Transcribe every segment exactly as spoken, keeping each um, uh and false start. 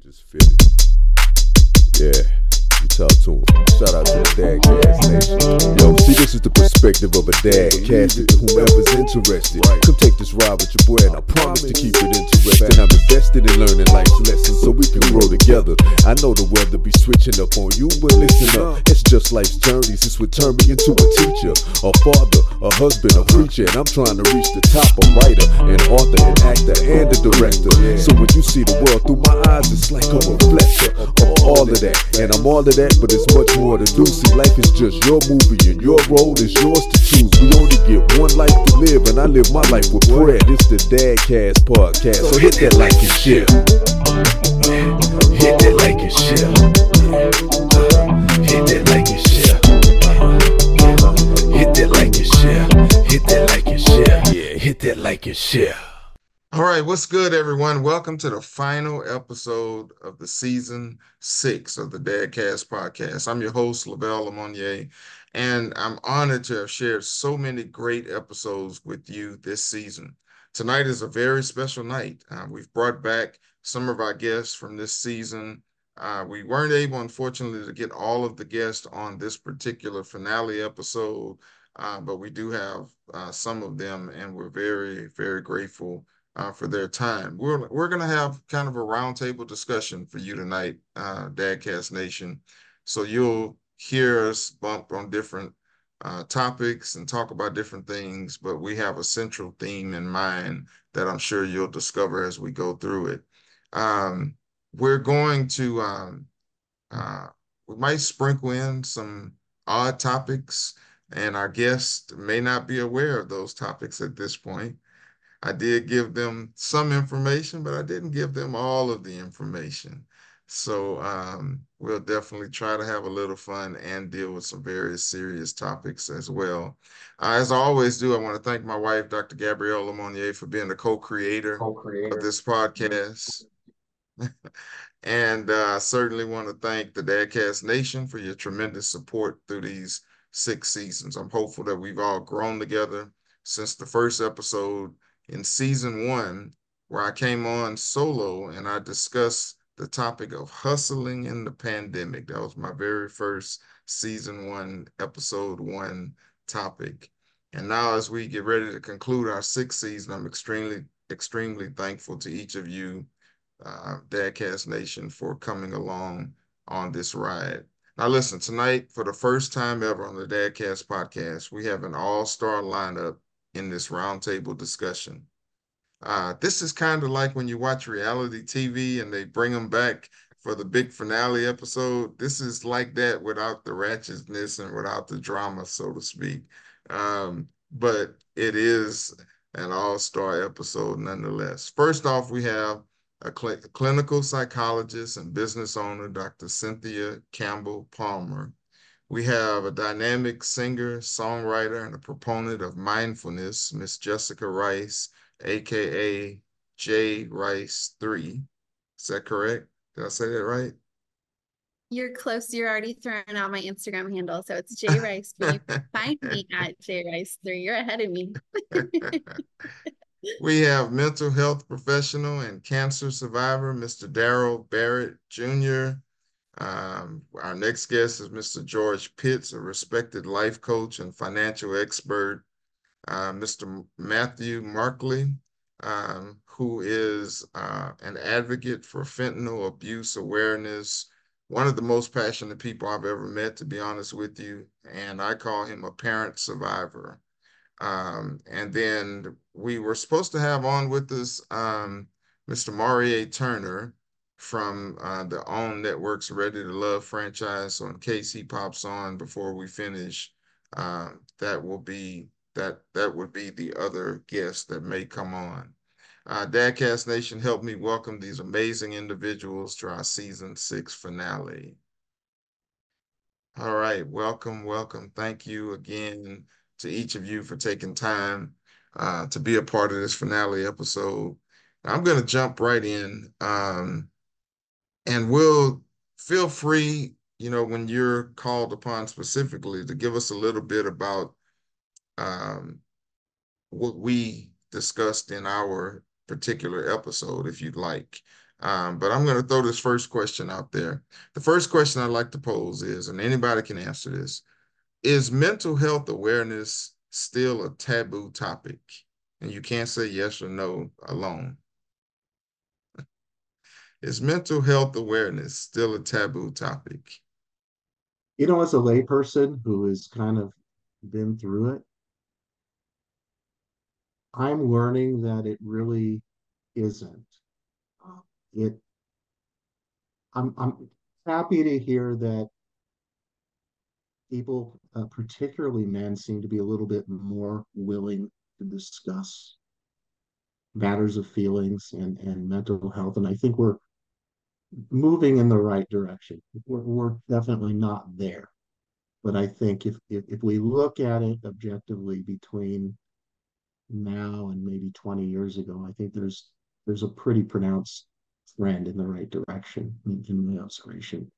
just finished. Yeah, you talk to him. Shout out to the Dadcast Nation. Yo, see, this is the perspective of a dad. Cast it to whomever's interested. Come take this ride with your boy, and I promise to keep it interesting. I'm invested in learning life's lessons so we can grow together. I know the weather be switching up on you, but listen up. It's just life's journeys. This would turn me into a teacher, a father, a husband, a preacher, and I'm trying to reach the top. A writer, an author, an actor, and a director. So when you see the world through my eyes, it's like a reflection of all of that. And I'm all of that, but it's much more to do. See, life is just your movie, and your role is yours to choose. We only get one life to live, and I live my life with prayer. This the Dadcast podcast, so hit that like and share. Hit that like and share. Hit that like and share. Hit that like and share. Hit that like and share. Yeah, hit that like and share. All right, what's good, everyone? Welcome to the final episode of the season six of the Dadcast podcast. I'm your host, Lavelle Lemonnier, and I'm honored to have shared so many great episodes with you this season. Tonight is a very special night. Uh, we've brought back some of our guests from this season. Uh, we weren't able, unfortunately, to get all of the guests on this particular finale episode, uh, but we do have uh, some of them, and we're very, very grateful Uh, for their time. We're we're gonna have kind of a roundtable discussion for you tonight, uh, Dadcast Nation. So you'll hear us bump on different uh, topics and talk about different things, but we have a central theme in mind that I'm sure you'll discover as we go through it. Um, we're going to um, uh, we might sprinkle in some odd topics, and our guests may not be aware of those topics at this point. I did give them some information, but I didn't give them all of the information. So um, we'll definitely try to have a little fun and deal with some very serious topics as well. Uh, as I always do, I want to thank my wife, Doctor Gabrielle Lemonnier, for being the co-creator of this podcast. And uh, I certainly want to thank the Dadcast Nation for your tremendous support through these six seasons. I'm hopeful that we've all grown together since the first episode in season one, where I came on solo and I discussed the topic of hustling in the pandemic. That was my very first season one, episode one topic. And now, as we get ready to conclude our sixth season, I'm extremely, extremely thankful to each of you, uh, Dadcast Nation, for coming along on this ride. Now, listen, tonight, for the first time ever on the Dadcast podcast, we have an all-star lineup in this roundtable discussion. Uh, this is kind of like when you watch reality T V and they bring them back for the big finale episode. This is like that without the ratchetness and without the drama, so to speak. Um, but it is an all-star episode nonetheless. First off, we have a cl- clinical psychologist and business owner, Doctor Cynthia Campbell Palmer. We have a dynamic singer, songwriter, and a proponent of mindfulness, Miss Jessica Rice, aka J Rice three. Is that correct? Did I say that right? You're close. You're already throwing out my Instagram handle. So it's J Rice, but you can find me at J Rice three. You're ahead of me. We have mental health professional and cancer survivor, Mister Daryl Barrett Junior Um, our next guest is Mister George Pitts, a respected life coach and financial expert. Uh, Mister Matthew Markley, um, who is uh, an advocate for fentanyl abuse awareness, one of the most passionate people I've ever met, to be honest with you, and I call him a parent survivor. Um, and then we were supposed to have on with us um, Mister Maurier Turner from uh, the OWN Network's Ready to Love franchise. So in case he pops on before we finish, uh, that will be that that would be the other guest that may come on. Uh, Dadcast Nation, help me welcome these amazing individuals to our season six finale. All right, welcome, welcome. Thank you again to each of you for taking time uh, to be a part of this finale episode. I'm going to jump right in, um, and we'll feel free, you know, when you're called upon specifically to give us a little bit about um, what we discussed in our particular episode, if you'd like. Um, but I'm going to throw this first question out there. The first question I'd like to pose is, and anybody can answer this, is mental health awareness still a taboo topic? And you can't say yes or no alone. Is mental health awareness still a taboo topic? You know, as a layperson who has kind of been through it, I'm learning that it really isn't. Uh, It, I'm, I'm happy to hear that people, uh, particularly men, seem to be a little bit more willing to discuss matters of feelings and, and mental health. And I think we're moving in the right direction. We're, we're definitely not there. But I think if, if, if we look at it objectively between now and maybe twenty years ago, I think there's there's a pretty pronounced trend in the right direction in, in my observation.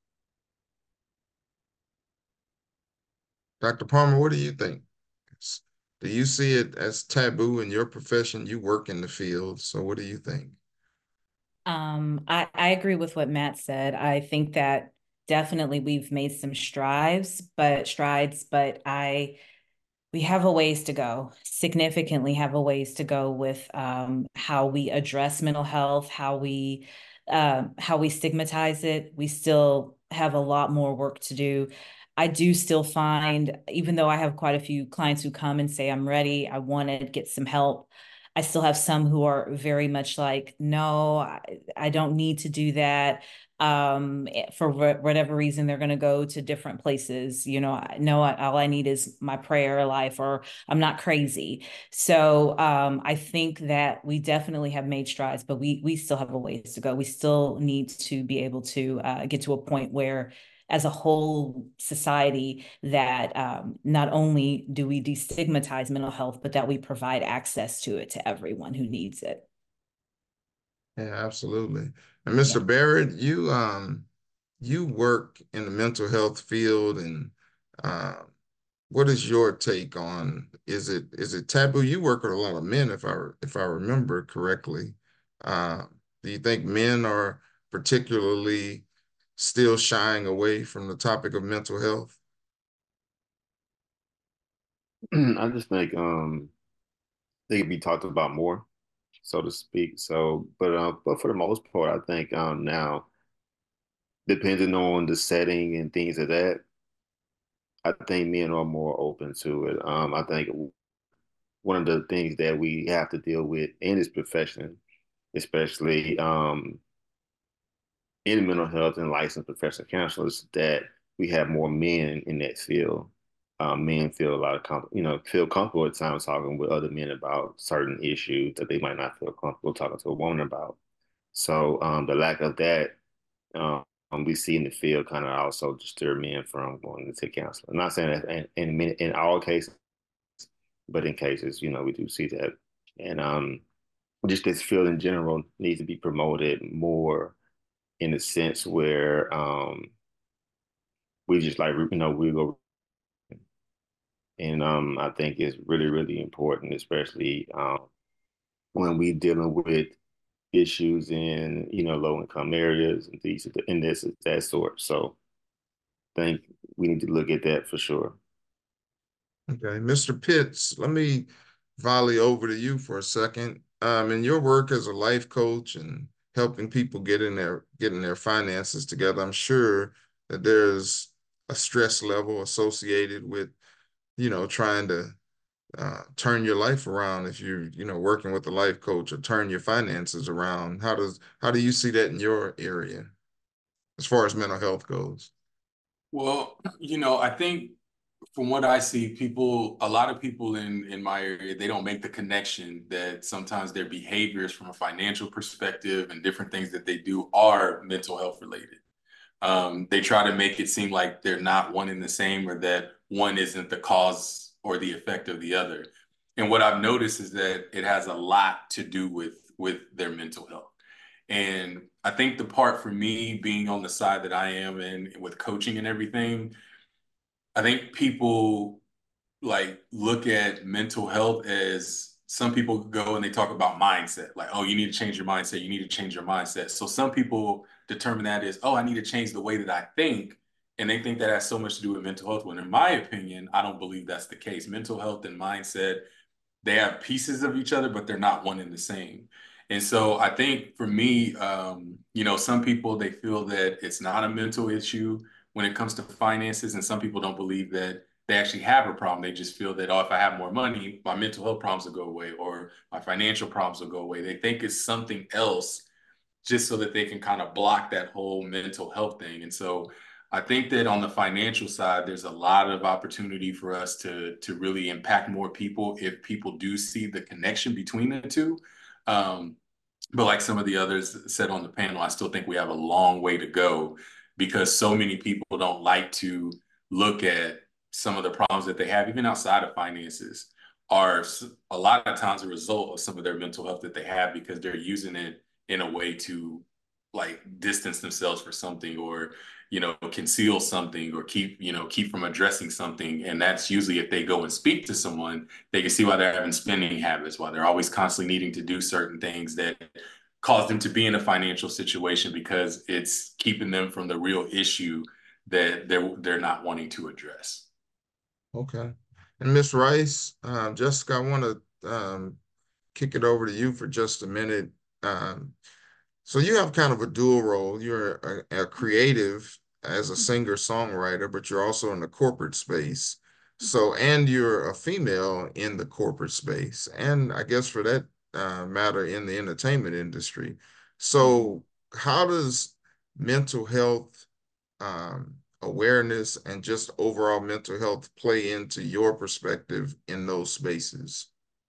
Doctor Palmer, what do you think? Do you see it as taboo in your profession? You work in the field, so what do you think? Um, I, I agree with what Matt said. I think that definitely we've made some strides, but strides, but I we have a ways to go, significantly have a ways to go with um, how we address mental health, how we um, how we stigmatize it. We still have a lot more work to do. I do still find, even though I have quite a few clients who come and say, I'm ready, I want to get some help, I still have some who are very much like, no, I, I don't need to do that. Um, for whatever reason, they're going to go to different places. You know, I know all I need is my prayer life, or I'm not crazy. So um, I think that we definitely have made strides, but we we still have a ways to go. We still need to be able to uh, get to a point where, as a whole society, that um, not only do we destigmatize mental health, but that we provide access to it to everyone who needs it. Yeah, absolutely. And Mister Yeah. Barrett, you um you work in the mental health field, and uh, what is your take on, is it is it taboo? You work with a lot of men, if I if I remember correctly. Uh, do you think men are particularly still shying away from the topic of mental health? I just think um they could be talked about more, so to speak. So, but uh, but for the most part, I think um now, depending on the setting and things of that, I think men are more open to it. Um, I think one of the things that we have to deal with in this profession, especially um in mental health and licensed professional counselors, that we have more men in that field. Um, men feel a lot of com you know feel comfortable at times talking with other men about certain issues that they might not feel comfortable talking to a woman about. So um, the lack of that, um, we see in the field, kind of also disturb men from going to take counseling. I'm not saying that in in, many- in all cases, but in cases, you know, we do see that, and um, just this field in general needs to be promoted more, in a sense where um, we just like, you know, we go. And um, I think it's really, really important, especially um, when we dealing with issues in, you know, low income areas and things and this that sort. So I think we need to look at that for sure. Okay, Mister Pitts, let me volley over to you for a second. Um, in your work as a life coach and helping people get in their getting their finances together, I'm sure that there's a stress level associated with, you know, trying to uh, turn your life around if you're, you know, working with a life coach, or turn your finances around. How does how do you see that in your area as far as mental health goes? Well, you know, I think from what I see, people, a lot of people in in my area, they don't make the connection that sometimes their behaviors from a financial perspective and different things that they do are mental health related. Um, they try to make it seem like they're not one and the same, or that one isn't the cause or the effect of the other. And what I've noticed is that it has a lot to do with with their mental health. And I think the part for me being on the side that I am in with coaching and everything, I think people like look at mental health as some people go and they talk about mindset, like, oh, you need to change your mindset. You need to change your mindset. So some people determine that as, oh, I need to change the way that I think. And they think that has so much to do with mental health. When in my opinion, I don't believe that's the case. Mental health and mindset, they have pieces of each other, but they're not one and the same. And so I think for me, um, you know, some people, they feel that it's not a mental issue when it comes to finances. And some people don't believe that they actually have a problem. They just feel that, oh, if I have more money, my mental health problems will go away or my financial problems will go away. They think it's something else just so that they can kind of block that whole mental health thing. And so I think that on the financial side, there's a lot of opportunity for us to, to really impact more people if people do see the connection between the two. Um, but like some of the others said on the panel, I still think we have a long way to go because so many people don't like to look at some of the problems that they have, even outside of finances, are a lot of times a result of some of their mental health that they have because they're using it in a way to like distance themselves for something or, you know, conceal something or keep, you know, keep from addressing something. And that's usually if they go and speak to someone, they can see why they're having spending habits, why they're always constantly needing to do certain things that cause them to be in a financial situation because it's keeping them from the real issue that they're they're not wanting to address. Okay. And Miss Rice, um, Jessica, I want to um, kick it over to you for just a minute. Um, so you have kind of a dual role. You're a, a creative as a singer-songwriter, but you're also in the corporate space. So, and you're a female in the corporate space, and I guess for that uh, matter, in the entertainment industry. So, how does mental health um, awareness and just overall mental health play into your perspective in those spaces?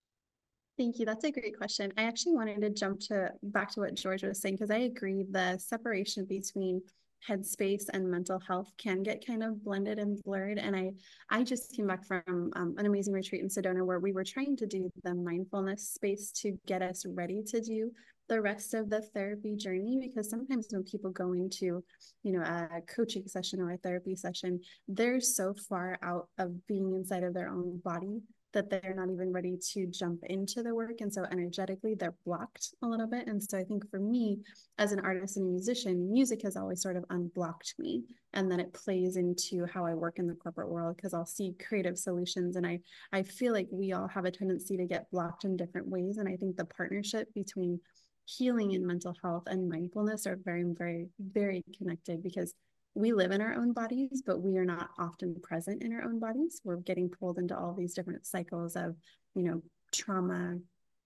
Thank you. That's a great question. I actually wanted to jump to back to what George was saying because I agree the separation between headspace and mental health can get kind of blended and blurred. And I I just came back from um, an amazing retreat in Sedona where we were trying to do the mindfulness space to get us ready to do the rest of the therapy journey, because sometimes when people go into, you know, a coaching session or a therapy session, they're so far out of being inside of their own body that they're not even ready to jump into the work. And so energetically, they're blocked a little bit. And so I think for me, as an artist and a musician, music has always sort of unblocked me. And then it plays into how I work in the corporate world because I'll see creative solutions. And I, I feel like we all have a tendency to get blocked in different ways. And I think the partnership between healing and mental health and mindfulness are very, very, very connected because we live in our own bodies, but we are not often present in our own bodies. We're getting pulled into all these different cycles of, you know, trauma,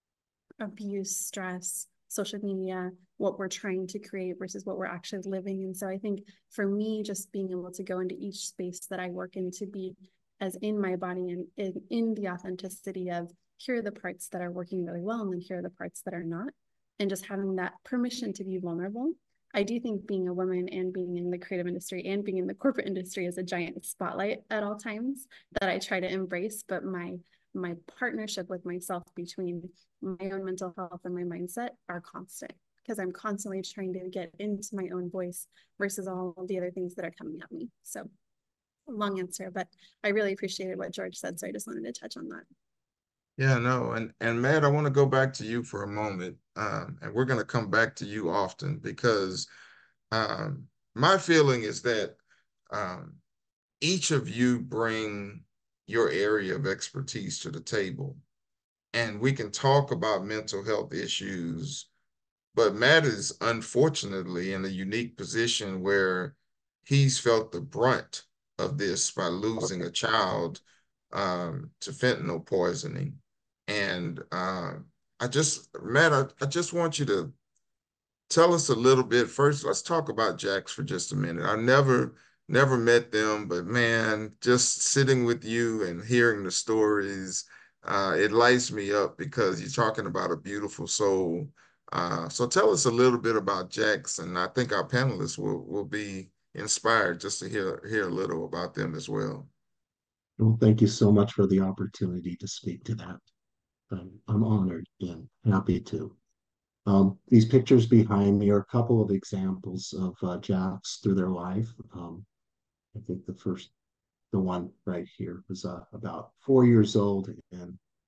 abuse, stress, social media, what we're trying to create versus what we're actually living. And so I think for me, just being able to go into each space that I work in to be as in my body and in, in the authenticity of here are the parts that are working really well, and then here are the parts that are not. And just having that permission to be vulnerable. I do think being a woman and being in the creative industry and being in the corporate industry is a giant spotlight at all times that I try to embrace, but my my partnership with myself between my own mental health and my mindset are constant because I'm constantly trying to get into my own voice versus all of the other things that are coming at me. So long answer, but I really appreciated what George said, so I just wanted to touch on that. Yeah, no, and and Matt, I want to go back to you for a moment, um, and we're going to come back to you often because um, my feeling is that um, each of you bring your area of expertise to the table, and we can talk about mental health issues, but Matt is unfortunately in a unique position where he's felt the brunt of this by losing a child um, to fentanyl poisoning. And uh, I just, Matt, I, I just want you to tell us a little bit. First, let's talk about Jax for just a minute. I never, never met them, but man, just sitting with you and hearing the stories, uh, it lights me up because you're talking about a beautiful soul. Uh, so tell us a little bit about Jax, and I think our panelists will will be inspired just to hear hear a little about them as well. Well, thank you so much for the opportunity to speak to that. Um, I'm honored and happy to. Um, these pictures behind me are a couple of examples of uh, Jax through their life. Um, I think the first, the one right here was uh, about four years old, and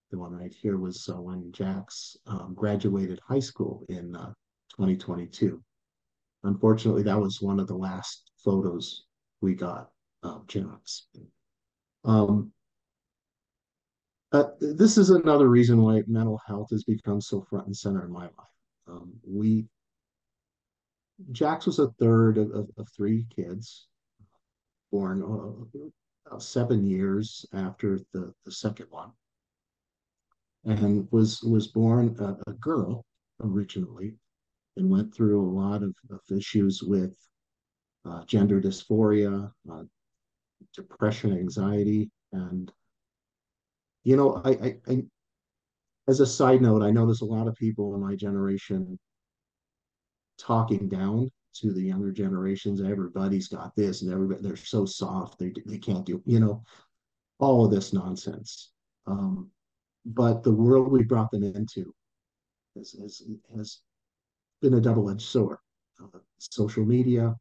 the one right here, was uh, when Jax um, graduated high school in uh, twenty twenty-two. Unfortunately, that was one of the last photos we got of Jax. Um, uh, this is another reason why mental health has become so front and center in my life. Um, we Jax was a third of, of, of three kids, born uh, uh, seven years after the, the second one, and was was born a, a girl originally, and went through a lot of, of issues with uh, gender dysphoria, uh, depression, anxiety, and you know, I, I, I as a side note, I notice a lot of people in my generation talking down to the younger generations. Everybody's got this, and everybody they're so soft, they they can't do, you know, all of this nonsense. Um, but the world we brought them into has has, has been a double-edged sword. Uh, social media,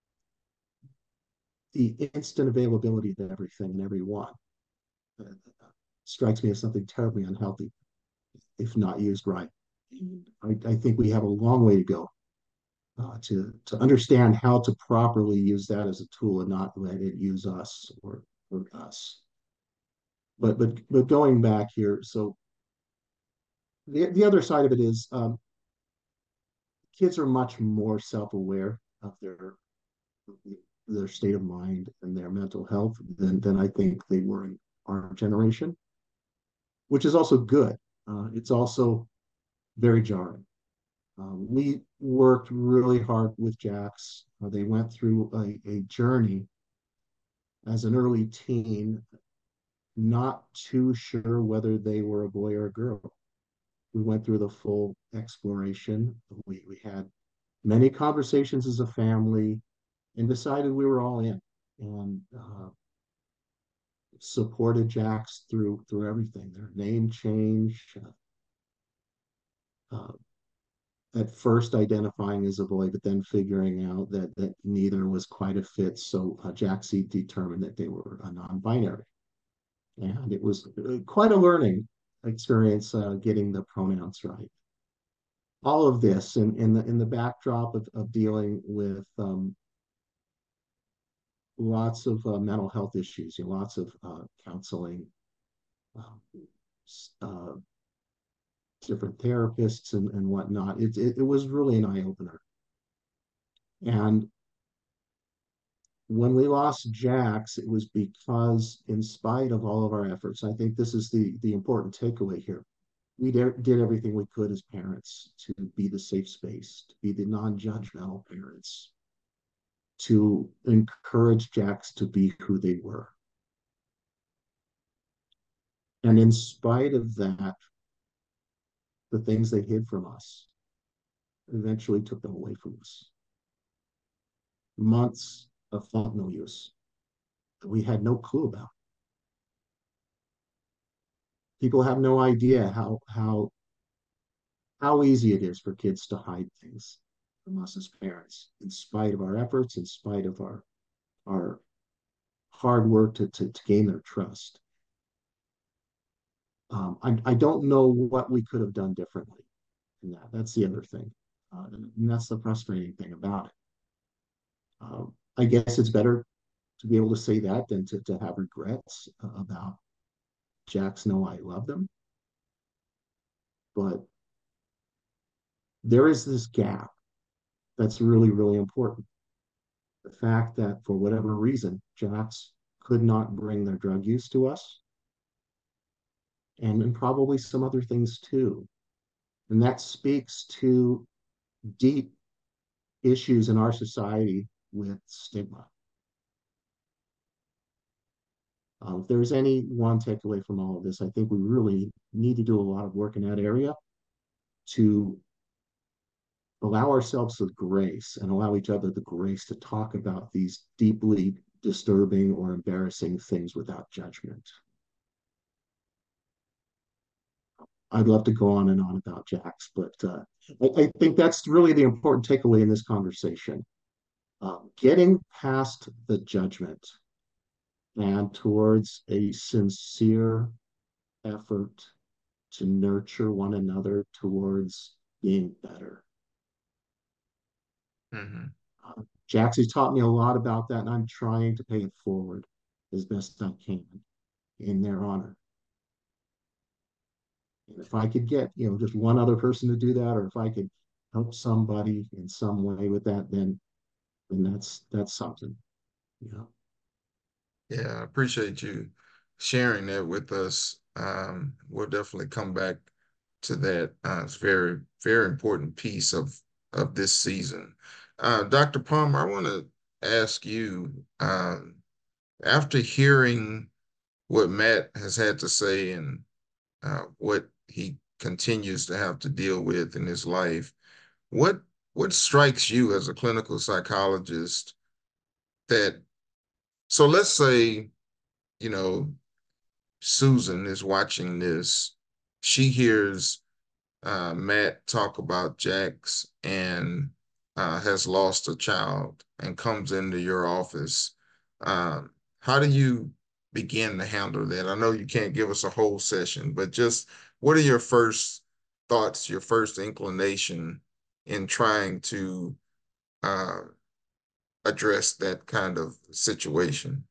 the instant availability of everything and everyone, uh, strikes me as something terribly unhealthy if not used right. I, I think we have a long way to go uh, to to understand how to properly use that as a tool and not let it use us or, or us. But but but going back here, so the the other side of it is um, kids are much more self-aware of their their state of mind and their mental health than than I think they were in our generation, which is also good. Uh, it's also very jarring. Um, we worked really hard with Jax. Uh, they went through a, a journey as an early teen, not too sure whether they were a boy or a girl. We went through the full exploration. We, we had many conversations as a family and decided we were all in, and uh, supported Jax through through everything. Their name change, uh, uh, at first identifying as a boy, but then figuring out that that neither was quite a fit. So uh, Jaxie determined that they were a non-binary, and it was uh, quite a learning experience uh, getting the pronouns right. All of this in, in the in the backdrop of, of dealing with um, lots of uh, mental health issues, you know, lots of uh, counseling, um, uh, different therapists and, and whatnot. It, it, it was really an eye opener. And when we lost Jax, it was because, in spite of all of our efforts, I think this is the, the important takeaway here. We did, did everything we could as parents to be the safe space, to be the non judgmental parents, to encourage Jax to be who they were. And in spite of that, the things they hid from us eventually took them away from us. Months of fentanyl use that we had no clue about. People have no idea how how how easy it is for kids to hide things from us as parents, in spite of our efforts, in spite of our our hard work to, to, to gain their trust. Um, I, I don't know what we could have done differently in that. That's the other thing. Uh, and, and that's the frustrating thing about it. Um, I guess it's better to be able to say that than to, to have regrets uh, about Jax. No, I love them. But there is this gap that's really, really important. The fact that for whatever reason, Jax could not bring their drug use to us, and, and probably some other things too. And that speaks to deep issues in our society with stigma. Uh, if there's any one takeaway from all of this, I think we really need to do a lot of work in that area to allow ourselves the grace and allow each other the grace to talk about these deeply disturbing or embarrassing things without judgment. I'd love to go on and on about Jax, but uh, I, I, think that's really the important takeaway in this conversation. Uh, getting past the judgment and towards a sincere effort to nurture one another towards being better. Mm-hmm. Uh, Jaxie's taught me a lot about that, and I'm trying to pay it forward as best I can in their honor. And if I could get, you know, just one other person to do that, or if I could help somebody in some way with that, then then that's that's something. You know. Yeah, I appreciate you sharing that with us. Um, we'll definitely come back to that. Uh, it's very, very important piece of of this season. Uh, Doctor Palmer, I want to ask you, um, after hearing what Matt has had to say and uh, what he continues to have to deal with in his life, what what strikes you as a clinical psychologist that, so let's say, you know, Susan is watching this. She hears uh, Matt talk about Jax and uh, has lost a child and comes into your office. Um, how do you begin to handle that? I know you can't give us a whole session, but just what are your first thoughts, your first inclination in trying to uh, address that kind of situation?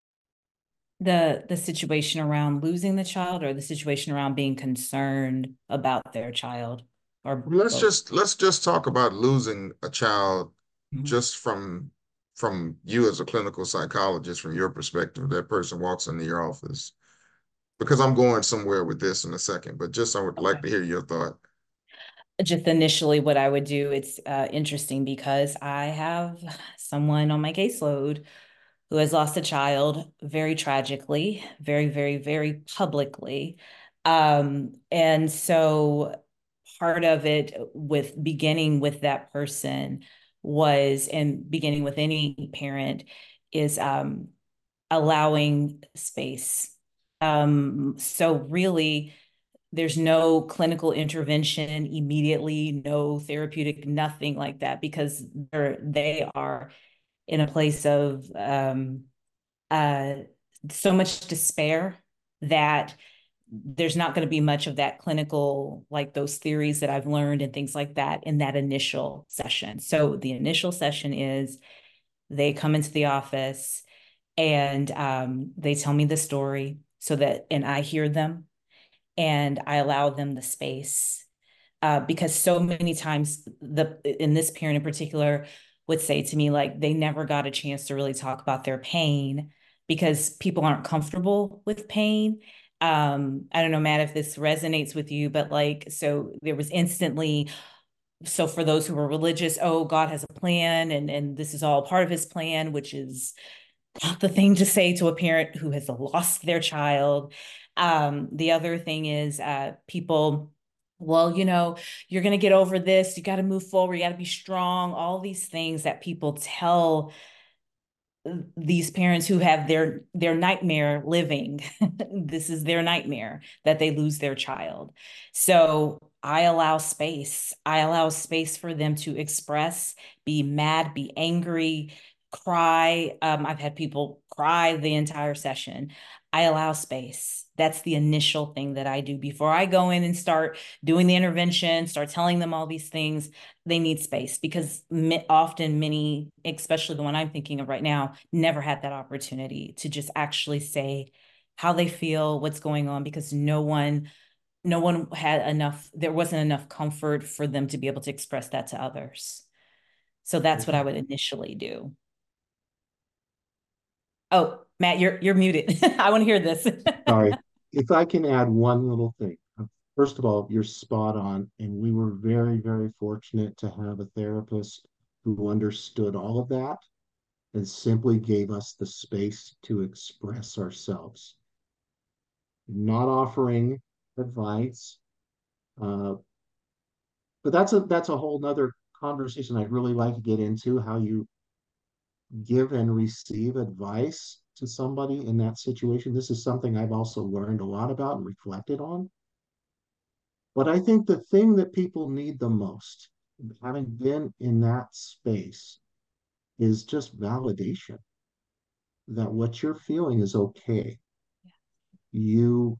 The the situation around losing the child or the situation around being concerned about their child or Let's both? just let's just talk about losing a child Mhm. just from from you as a clinical psychologist, from your perspective. That person walks into your office. Because I'm going somewhere with this in a second, but just I would like Okay. to hear your thought. Just initially what I would do, it's uh, interesting because I have someone on my caseload who has lost a child very tragically, very, very, very publicly. Um, and so part of it with beginning with that person was, and beginning with any parent, is um, allowing space. Um, so really, there's no clinical intervention immediately, no therapeutic, nothing like that, because they're, they are in a place of um, uh, so much despair that there's not going to be much of that clinical, like those theories that I've learned and things like that in that initial session. So the initial session is they come into the office and um, they tell me the story so that, and I hear them and I allow them the space. Uh, because so many times the in this parent in particular would say to me like they never got a chance to really talk about their pain because people aren't comfortable with pain. Um, I don't know, Matt, if this resonates with you, but like, so there was instantly, so for those who are religious, oh, God has a plan and and this is all part of his plan, which is not the thing to say to a parent who has lost their child. Um, the other thing is uh, people, well, you know, you're going to get over this. You got to move forward. You got to be strong. All these things that people tell these parents who have their their nightmare living. This is their nightmare that they lose their child. So I allow space. I allow space for them to express, be mad, be angry, cry. Um, I've had people cry the entire session. I allow space. That's the initial thing that I do before I go in and start doing the intervention, start telling them all these things. They need space because often many, especially the one I'm thinking of right now, never had that opportunity to just actually say how they feel, what's going on, because no one, no one had enough, there wasn't enough comfort for them to be able to express that to others. So that's what I would initially do. Oh, Matt, you're you're muted. I want to hear this. Sorry. If I can add one little thing. First of all, you're spot on. And we were very, very fortunate to have a therapist who understood all of that and simply gave us the space to express ourselves. Not offering advice, uh, but that's a that's a whole nother conversation I'd really like to get into, how you give and receive advice to somebody in that situation. This is something I've also learned a lot about and reflected on. But I think the thing that people need the most, having been in that space, is just validation that what you're feeling is okay. You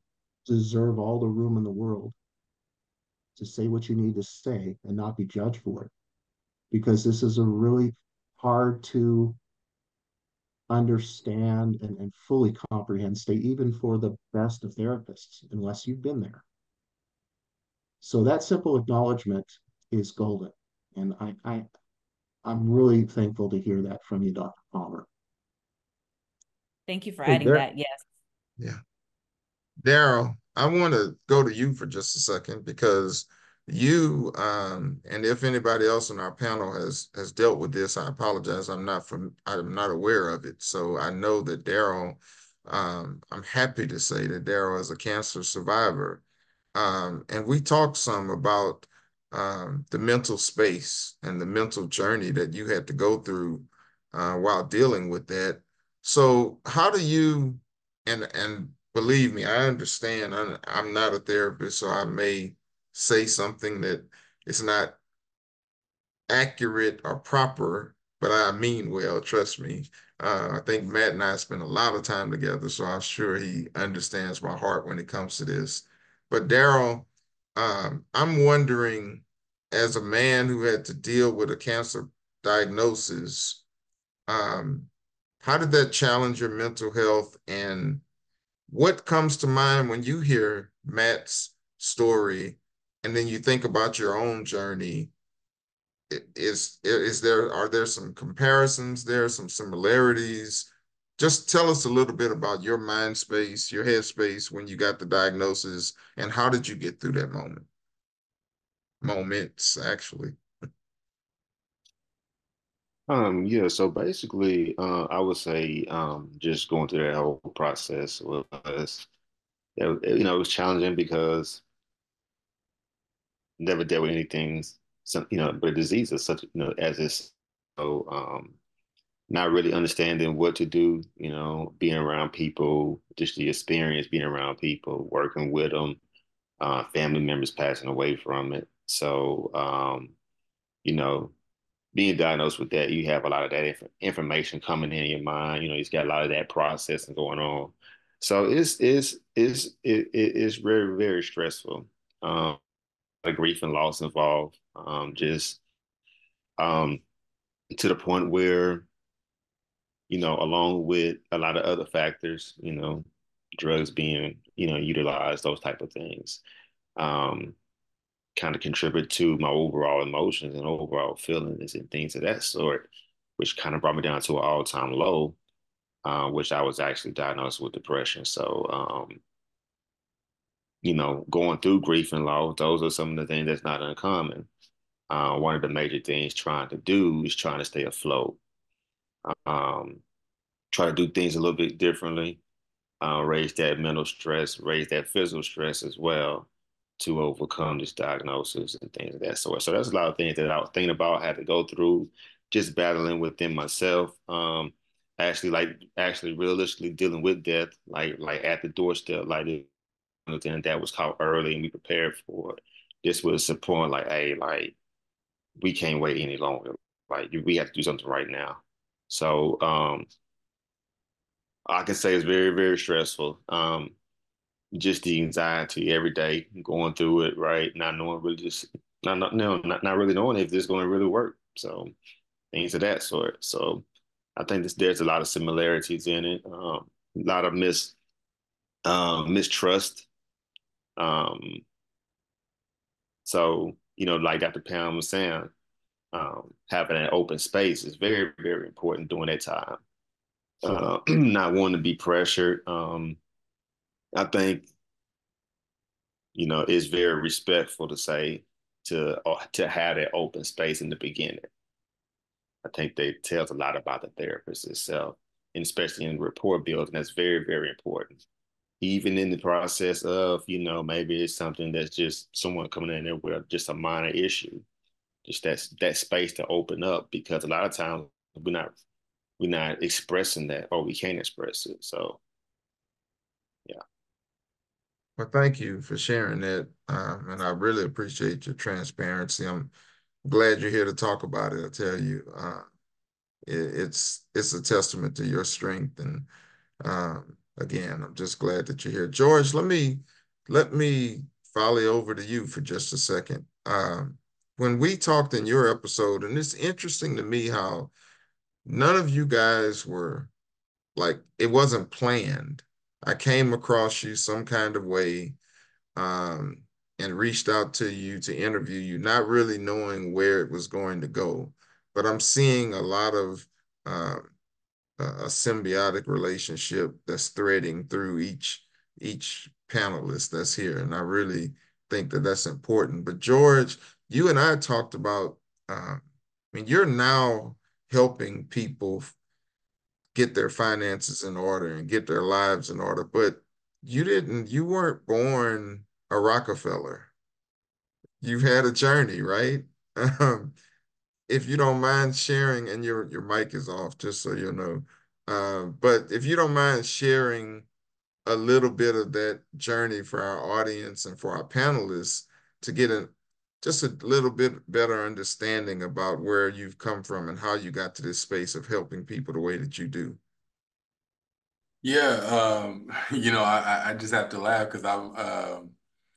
deserve all the room in the world to say what you need to say and not be judged for it. Because this is a really hard to understand and, and fully comprehend state, even for the best of therapists, unless you've been there. So that simple acknowledgement is golden. And I, I I'm really thankful to hear that from you, Doctor Palmer. Thank you for Hey, adding Dar- that. Yes. Yeah. Daryl, I want to go to you for just a second because you, um, and if anybody else on our panel has has dealt with this, I apologize. I'm not from, I'm not aware of it. So I know that Daryl, um, I'm happy to say that Daryl is a cancer survivor. Um, and we talked some about um, the mental space and the mental journey that you had to go through uh, while dealing with that. So how do you, and and believe me, I understand. I'm, I'm not a therapist, so I may say something that is not accurate or proper, but I mean well, trust me. Uh, I think Matt and I spend a lot of time together, so I'm sure he understands my heart when it comes to this. But Daryl, um, I'm wondering, as a man who had to deal with a cancer diagnosis, um, how did that challenge your mental health, and what comes to mind when you hear Matt's story and then you think about your own journey? Is is there are there some comparisons there, some similarities? Just tell us a little bit about your mind space, your head space when you got the diagnosis, and how did you get through that moment? Moments, actually. Um, yeah, so basically, uh, I would say um, just going through that whole process was, you know, it was challenging because never dealt with anything, some, you know, but disease is such, you know, as this, so um, not really understanding what to do, you know, being around people, just the experience being around people, working with them, uh, family members passing away from it. So, um, you know, being diagnosed with that, you have a lot of that inf information coming in your mind. You know, you've got a lot of that processing going on. So it's it's it's it, it's very very stressful. Um, like grief and loss involved. Um, just um, to the point where, you know, along with a lot of other factors, you know, drugs being, you know, utilized, those type of things, um, kind of contribute to my overall emotions and overall feelings and things of that sort, which kind of brought me down to an all-time low, uh, which I was actually diagnosed with depression. So, um, you know, going through grief and loss, those are some of the things that's not uncommon. Uh, one of the major things trying to do is trying to stay afloat, um, try to do things a little bit differently, uh, raise that mental stress, raise that physical stress as well to overcome this diagnosis and things of that sort. So that's a lot of things that I was thinking about, had to go through, just battling within myself. Um, actually, like actually realistically dealing with death, like like at the doorstep, like and that was caught early and we prepared for it. This was a point like, hey, like we can't wait any longer. Like we have to do something right now. So um, I can say it's very, very stressful. Um, just the anxiety every day, going through it, right? Not knowing really just not not no, not, not really knowing if this is going to really work. So things of that sort. So I think this, there's a lot of similarities in it. Um, a lot of mis um, mistrust. Um, so you know, like Doctor Pam was saying, um, having an open space is very, very important during that time. Uh, not wanting to be pressured. Um, I think, you know, it's very respectful to say to uh, to have that open space in the beginning. I think that tells a lot about the therapist itself, and especially in rapport building, that's very, very important. Even in the process of, you know, maybe it's something that's just someone coming in there with just a minor issue, just that that space to open up, because a lot of times we're not we're not expressing that, or we can't express it. So yeah. Well, thank you for sharing that. Um, and I really appreciate your transparency. I'm glad you're here to talk about it. I tell you, uh, it, it's it's a testament to your strength. And um, again, I'm just glad that you're here. George, let me let me volley over to you for just a second. Um, when we talked in your episode, and it's interesting to me how none of you guys were like, it wasn't planned. I came across you some kind of way, um, and reached out to you to interview you, not really knowing where it was going to go. But I'm seeing a lot of uh, a symbiotic relationship that's threading through each each panelist that's here, and I really think that that's important. But George, you and I talked about. Uh, I mean, you're now helping people get their finances in order and get their lives in order, but you didn't. You weren't born a Rockefeller. You've had a journey, right? Um, if you don't mind sharing, and your your mic is off, just so you know. Uh, but if you don't mind sharing a little bit of that journey for our audience and for our panelists to get a just a little bit better understanding about where you've come from and how you got to this space of helping people the way that you do. Yeah, um, you know, I, I just have to laugh because I'm, um,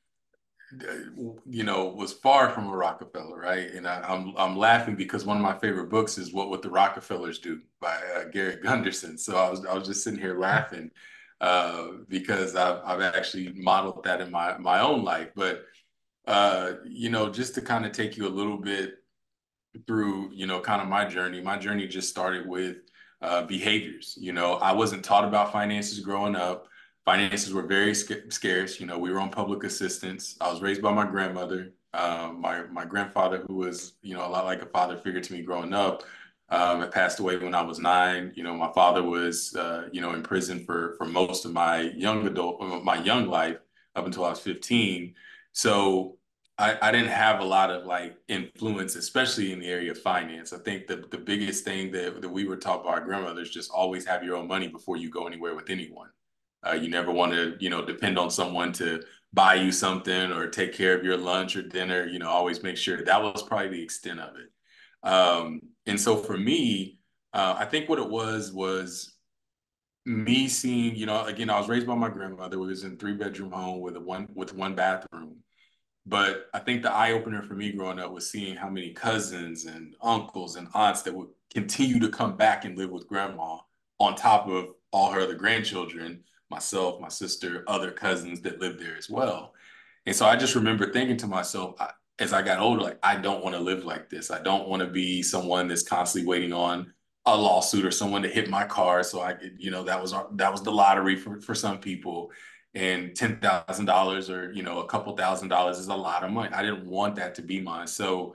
you know, was far from a Rockefeller, right? And I, I'm I'm laughing because one of my favorite books is What Would the Rockefellers Do by uh, Garrett Gunderson. So I was I was just sitting here laughing uh, because I've I've actually modeled that in my my own life. But uh, you know, just to kind of take you a little bit through, you know, kind of my journey. My journey just started with uh, behaviors. You know, I wasn't taught about finances growing up. Finances were very sc- scarce. You know, we were on public assistance. I was raised by my grandmother. Um, my my grandfather, who was, you know, a lot like a father figure to me growing up, um, had passed away when I was nine. You know, my father was, uh, you know, in prison for for most of my young adult, my young life up until I was fifteen. So I, I didn't have a lot of like influence, especially in the area of finance. I think the, the biggest thing that, that we were taught by our grandmothers, just always have your own money before you go anywhere with anyone. Uh, you never want to, you know, depend on someone to buy you something or take care of your lunch or dinner. You know, always make sure that was probably the extent of it. Um, and so for me, uh, I think what it was was me seeing, you know, again, I was raised by my grandmother. We was in a three bedroom home with a one with one bathroom. But I think the eye opener for me growing up was seeing how many cousins and uncles and aunts that would continue to come back and live with grandma on top of all her other grandchildren, myself, my sister, other cousins that lived there as well. And so I just remember thinking to myself, I, as I got older, like, I don't want to live like this. I don't want to be someone that's constantly waiting on a lawsuit or someone to hit my car. So I could, you know, that was, that was the lottery for, for some people. And ten thousand dollars or, you know, a couple thousand dollars is a lot of money. I didn't want that to be mine. So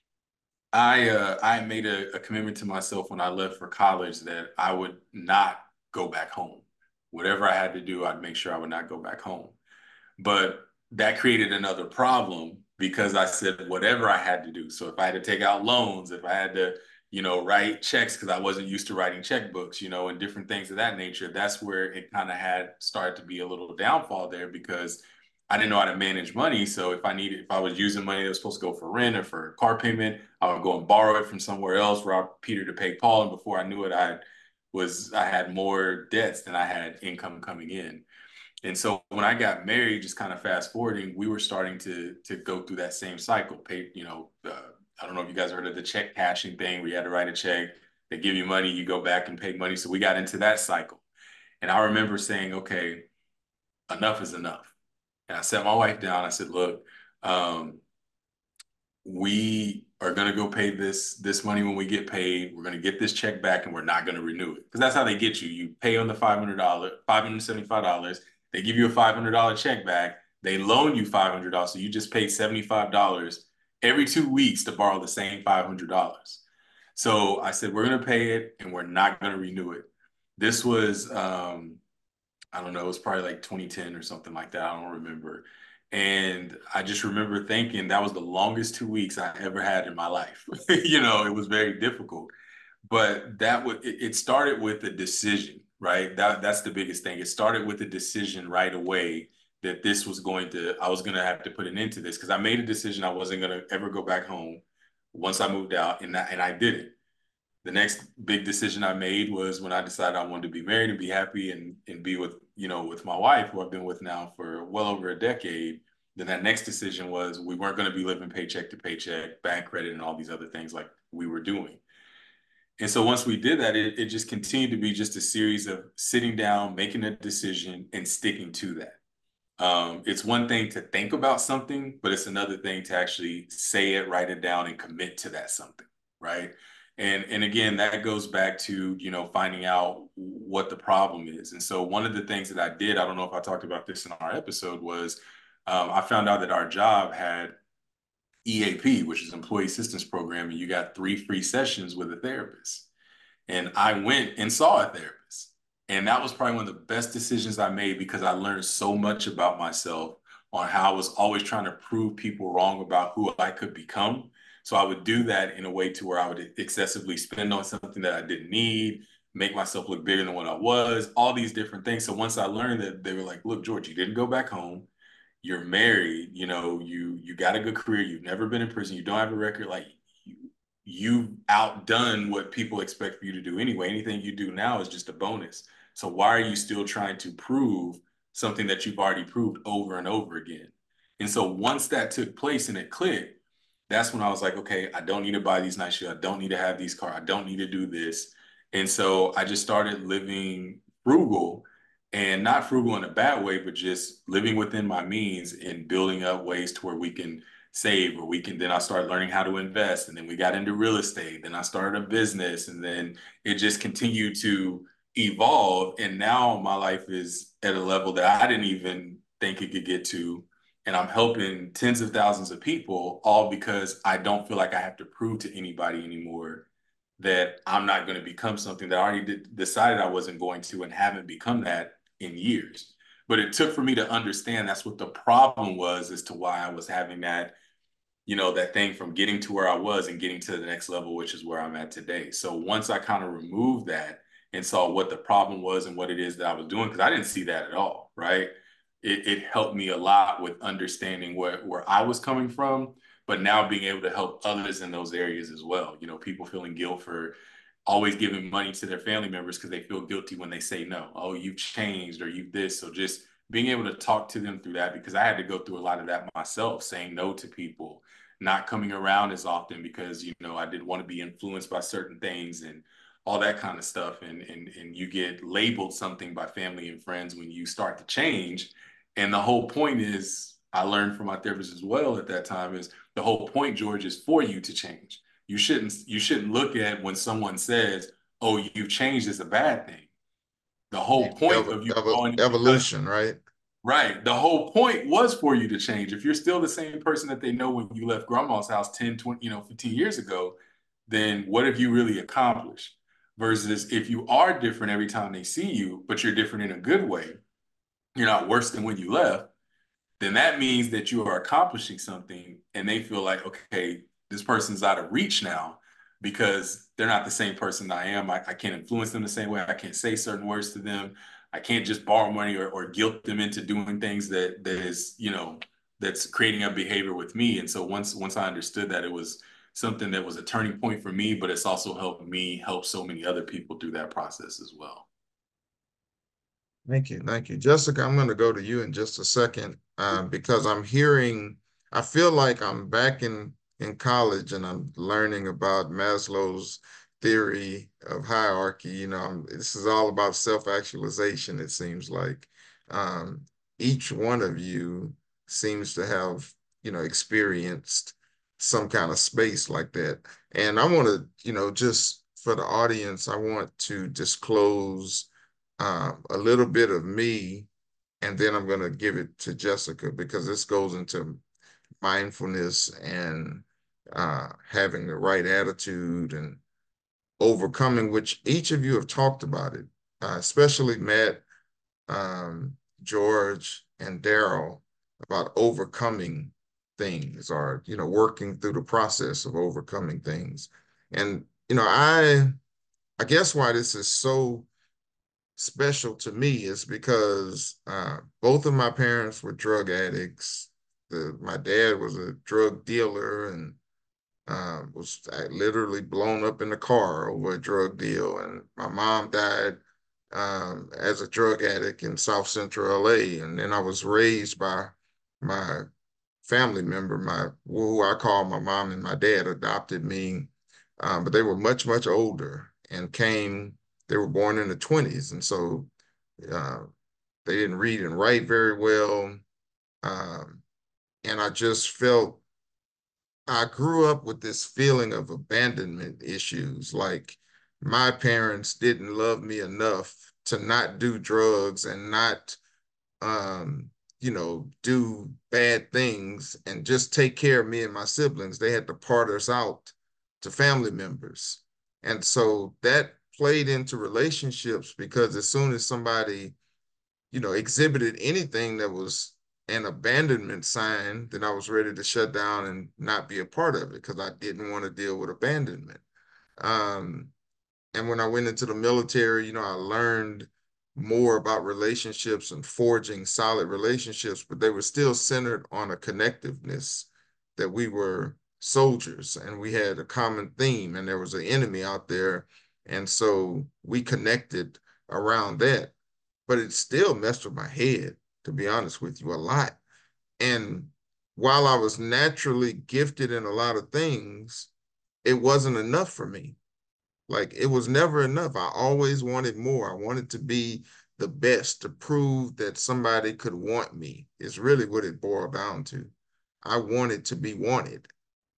I, uh, I made a, a commitment to myself when I left for college that I would not go back home. Whatever I had to do, I'd make sure I would not go back home. But that created another problem because I said whatever I had to do. So if I had to take out loans, if I had to, you know, write checks because I wasn't used to writing checkbooks, you know, and different things of that nature, that's where it kind of had started to be a little downfall there because I didn't know how to manage money. So if I needed, if I was using money that was supposed to go for rent or for car payment, I would go and borrow it from somewhere else, rob Peter to pay Paul. And before I knew it, I was, I had more debts than I had income coming in. And so when I got married, just kind of fast forwarding, we were starting to to go through that same cycle. Pay, you know, uh, I don't know if you guys heard of the check cashing thing where you had to write a check, they give you money, you go back and pay money. So we got into that cycle. And I remember saying, okay, enough is enough. And I sat my wife down. I said, look, um, we are going to go pay this this money when we get paid. We're going to get this check back and we're not going to renew it. Because that's how they get you. You pay on the five hundred dollars, five hundred seventy-five dollars. They give you a five hundred dollars check back. They loan you five hundred dollars. So you just paid seventy-five dollars every two weeks to borrow the same five hundred dollars. So I said, we're going to pay it and we're not going to renew it. This was, um, I don't know, it was probably like twenty ten or something like that. I don't remember. And I just remember thinking that was the longest two weeks I ever had in my life. You know, it was very difficult. But that would it, it started with a decision, right? That that's the biggest thing. It started with a decision right away that this was going to, I was going to have to put an end to this because I made a decision I wasn't going to ever go back home once I moved out, and that, and I didn't. The next big decision I made was when I decided I wanted to be married and be happy and, and be with, you know, with my wife, who I've been with now for well over a decade. Then that next decision was we weren't going to be living paycheck to paycheck, bank credit, and all these other things like we were doing. And so once we did that, it, it just continued to be just a series of sitting down, making a decision, and sticking to that. Um, it's one thing to think about something, but it's another thing to actually say it, write it down, and commit to that something, right? And and again, that goes back to, you know, finding out what the problem is. And so one of the things that I did, I don't know if I talked about this in our episode, was um, I found out that our job had E A P, which is Employee Assistance Program, and you got three free sessions with a therapist. And I went and saw a therapist. And that was probably one of the best decisions I made, because I learned so much about myself on how I was always trying to prove people wrong about who I could become. So I would do that in a way to where I would excessively spend on something that I didn't need, make myself look bigger than what I was, all these different things. So once I learned that, they were like, look, George, you didn't go back home. You're married, you know, you you got a good career, you've never been in prison, you don't have a record, like you, you've outdone what people expect for you to do anyway. Anything you do now is just a bonus. So why are you still trying to prove something that you've already proved over and over again? And so once that took place and it clicked, that's when I was like, okay, I don't need to buy these nice shoes. I don't need to have these cars. I don't need to do this. And so I just started living frugal, and not frugal in a bad way, but just living within my means and building up ways to where we can save, or we can, then I started learning how to invest. And then we got into real estate. Then I started a business, and then it just continued to evolve. And now my life is at a level that I didn't even think it could get to. And I'm helping tens of thousands of people, all because I don't feel like I have to prove to anybody anymore that I'm not going to become something that I already did, decided I wasn't going to, and haven't become that in years. But it took for me to understand that's what the problem was, as to why I was having that, you know, that thing from getting to where I was and getting to the next level, which is where I'm at today. So once I kind of removed that and saw what the problem was and what it is that I was doing, because I didn't see that at all, right? It, it helped me a lot with understanding where, where I was coming from, but now being able to help others in those areas as well. You know, people feeling guilt for always giving money to their family members because they feel guilty when they say no. Oh, you've changed, or you've this. So just being able to talk to them through that, because I had to go through a lot of that myself, saying no to people, not coming around as often because, you know, I didn't want to be influenced by certain things and all that kind of stuff. And, and, and you get labeled something by family and friends when you start to change. And the whole point is, I learned from my therapist as well at that time, is the whole point, George, is for you to change. You shouldn't, you shouldn't look at when someone says, oh, you've changed, as a bad thing. The whole point Evo of you evo going evolution, right? Right. The whole point was for you to change. If you're still the same person that they know when you left grandma's house ten, twenty, you know, fifteen years ago, then what have you really accomplished? Versus if you are different every time they see you, but you're different in a good way, you're not worse than when you left, then that means that you are accomplishing something, and they feel like, okay, this person's out of reach now because they're not the same person I am. I, I can't influence them the same way. I can't say certain words to them. I can't just borrow money or, or guilt them into doing things that that is, you know, that's creating a behavior with me. And so once once I understood that, it was something that was a turning point for me, but it's also helped me help so many other people through that process as well. Thank you. Thank you. Jessica, I'm going to go to you in just a second uh, because I'm hearing, I feel like I'm back in, in college and I'm learning about Maslow's theory of hierarchy. You know, I'm, this is all about self-actualization, it seems like. Um, each one of you seems to have, you know, experienced some kind of space like that. And I want to, you know, just for the audience, I want to disclose Um, a little bit of me, and then I'm going to give it to Jessica, because this goes into mindfulness and uh, having the right attitude and overcoming, which each of you have talked about it, uh, especially Matt, um, George, and Daryl, about overcoming things, or, you know, working through the process of overcoming things. And, you know, I, I guess why this is so special to me is because uh, both of my parents were drug addicts. The, my dad was a drug dealer, and Um, was uh, literally blown up in the car over a drug deal, and my mom died um, as a drug addict in South Central L A. And then I was raised by my family member, my who I call my mom, and my dad adopted me, um, but they were much, much older and came, they were born in the twenties. And so uh, they didn't read and write very well. Um, and I just felt, I grew up with this feeling of abandonment issues. Like my parents didn't love me enough to not do drugs and not um, you know, do bad things and just take care of me and my siblings. They had to part us out to family members. And so that played into relationships, because as soon as somebody, you know, exhibited anything that was an abandonment sign, then I was ready to shut down and not be a part of it, because I didn't want to deal with abandonment. Um, and when I went into the military, you know, I learned more about relationships and forging solid relationships, but they were still centered on a connectiveness, that we were soldiers and we had a common theme and there was an enemy out there. And so we connected around that, but it still messed with my head, to be honest with you, a lot. And while I was naturally gifted in a lot of things, it wasn't enough for me. Like it was never enough. I always wanted more. I wanted to be the best, to prove that somebody could want me, is really what it boiled down to. I wanted to be wanted.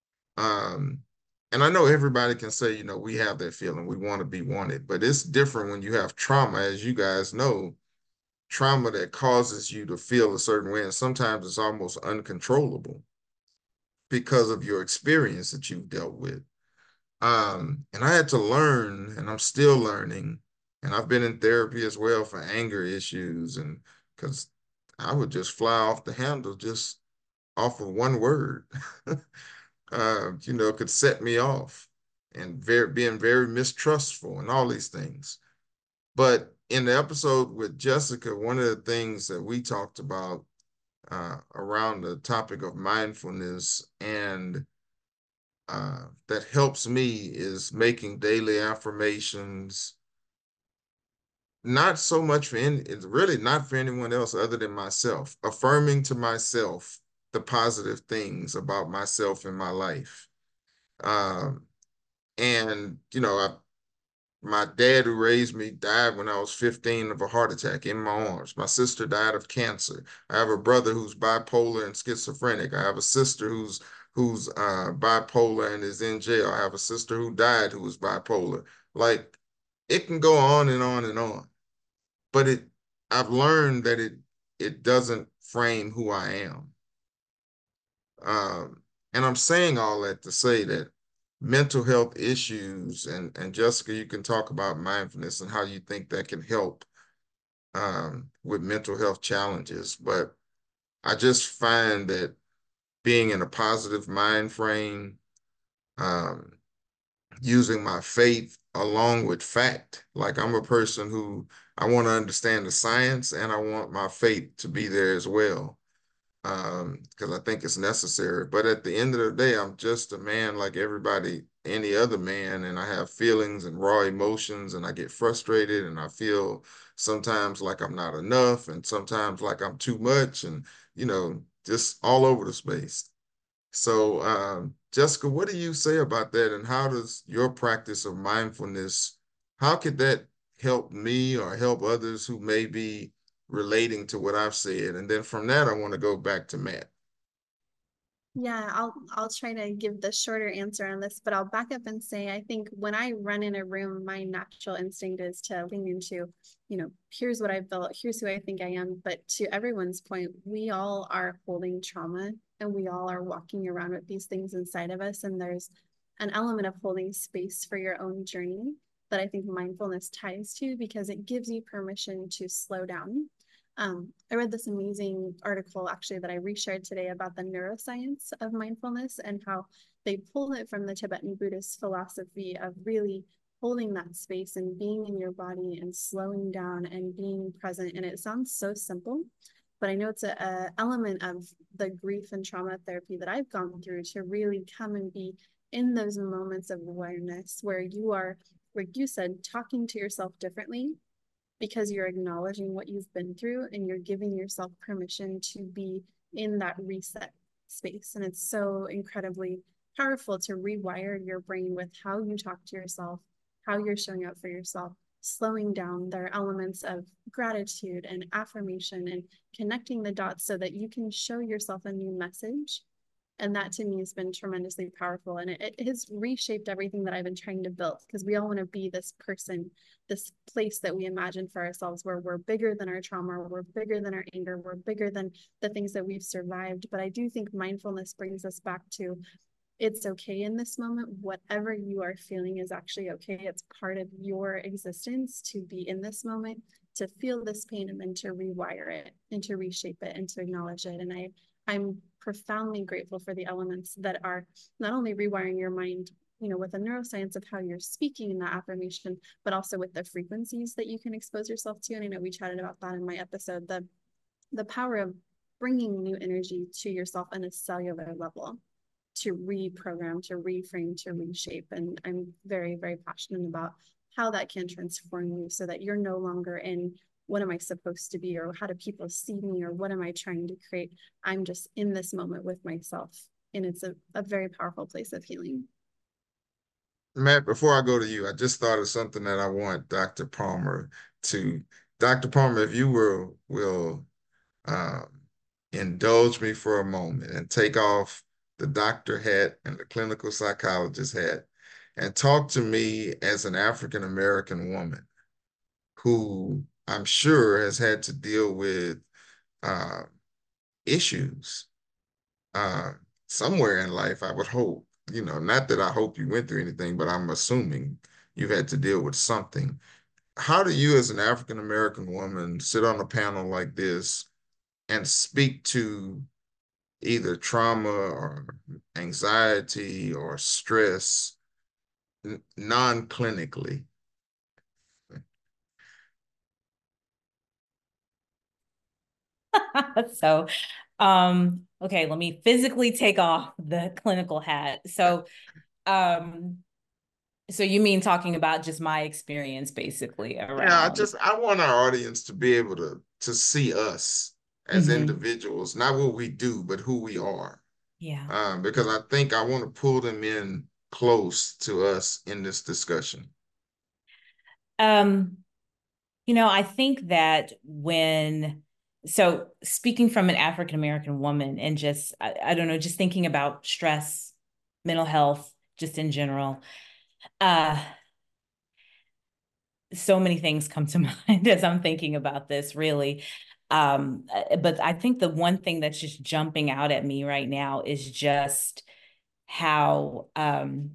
Um, and I know everybody can say, you know, we have that feeling, we want to be wanted, but it's different when you have trauma, as you guys know, trauma that causes you to feel a certain way. And sometimes it's almost uncontrollable because of your experience that you've dealt with. Um, and I had to learn, and I'm still learning, and I've been in therapy as well for anger issues, and because I would just fly off the handle just off of one word, uh, you know, could set me off, and very being very mistrustful and all these things. But in the episode with Jessica, one of the things that we talked about uh, around the topic of mindfulness and uh, that helps me is making daily affirmations, not so much for any, it's really not for anyone else other than myself, affirming to myself the positive things about myself and my life. Um, and, you know, I, my dad who raised me died when I was fifteen of a heart attack in my arms. My sister died of cancer. I have a brother who's bipolar and schizophrenic. I have a sister who's who's uh, bipolar and is in jail. I have a sister who died who was bipolar. Like it can go on and on and on. But it I've learned that it it doesn't frame who I am. Um, and I'm saying all that to say that mental health issues, and, and Jessica, you can talk about mindfulness and how you think that can help um, with mental health challenges. But I just find that being in a positive mind frame, um, using my faith along with fact, like I'm a person who I want to understand the science and I want my faith to be there as well. Um, because I think it's necessary. But at the end of the day, I'm just a man like everybody, any other man, and I have feelings and raw emotions, and I get frustrated, and I feel sometimes like I'm not enough, and sometimes like I'm too much, and you know, just all over the space. So, um, Jessica, what do you say about that, and how does your practice of mindfulness, how could that help me or help others who may be relating to what I've said? And then from that, I want to go back to Matt. Yeah, I'll I'll try to give the shorter answer on this, but I'll back up and say I think when I run in a room, my natural instinct is to lean into, you know, here's what I've built, here's who I think I am. But to everyone's point, we all are holding trauma and we all are walking around with these things inside of us. And there's an element of holding space for your own journey that I think mindfulness ties to, because it gives you permission to slow down. Um, I read this amazing article actually that I reshared today about the neuroscience of mindfulness and how they pull it from the Tibetan Buddhist philosophy of really holding that space and being in your body and slowing down and being present. And it sounds so simple, but I know it's a, a element of the grief and trauma therapy that I've gone through to really come and be in those moments of awareness where you are, like you said, talking to yourself differently because you're acknowledging what you've been through and you're giving yourself permission to be in that reset space. And it's so incredibly powerful to rewire your brain with how you talk to yourself, how you're showing up for yourself, slowing down. There are elements of gratitude and affirmation and connecting the dots so that you can show yourself a new message. And that to me has been tremendously powerful. And it, it has reshaped everything that I've been trying to build, because we all want to be this person, this place that we imagine for ourselves where we're bigger than our trauma, we're bigger than our anger, we're bigger than the things that we've survived. But I do think mindfulness brings us back to, it's okay in this moment. Whatever you are feeling is actually okay. It's part of your existence to be in this moment, to feel this pain, and then to rewire it and to reshape it and to acknowledge it. And I, I'm profoundly grateful for the elements that are not only rewiring your mind, you know, with the neuroscience of how you're speaking in that affirmation, but also with the frequencies that you can expose yourself to. And I know we chatted about that in my episode, the, the power of bringing new energy to yourself on a cellular level, to reprogram, to reframe, to reshape. And I'm very, very passionate about how that can transform you so that you're no longer in what am I supposed to be, or how do people see me, or what am I trying to create? I'm just in this moment with myself. And it's a, a very powerful place of healing. Matt, before I go to you, I just thought of something that I want Doctor Palmer to, Doctor Palmer, if you will, will um, indulge me for a moment and take off the doctor hat and the clinical psychologist hat and talk to me as an African-American woman who I'm sure has had to deal with uh, issues uh, somewhere in life, I would hope. You know, not that I hope you went through anything, but I'm assuming you've had to deal with something. How do you, as an African-American woman, sit on a panel like this and speak to either trauma or anxiety or stress non-clinically? So, um, okay, let me physically take off the clinical hat. So, um, so you mean talking about just my experience basically around? Yeah, I just I want our audience to be able to to see us as Mhm. individuals, not what we do, but who we are. Yeah. Um, because I think I want to pull them in close to us in this discussion. Um, you know, I think that when, so speaking from an African American woman and just, I, I don't know, just thinking about stress, mental health, just in general, uh, so many things come to mind as I'm thinking about this, really. Um, but I think the one thing that's just jumping out at me right now is just how, um,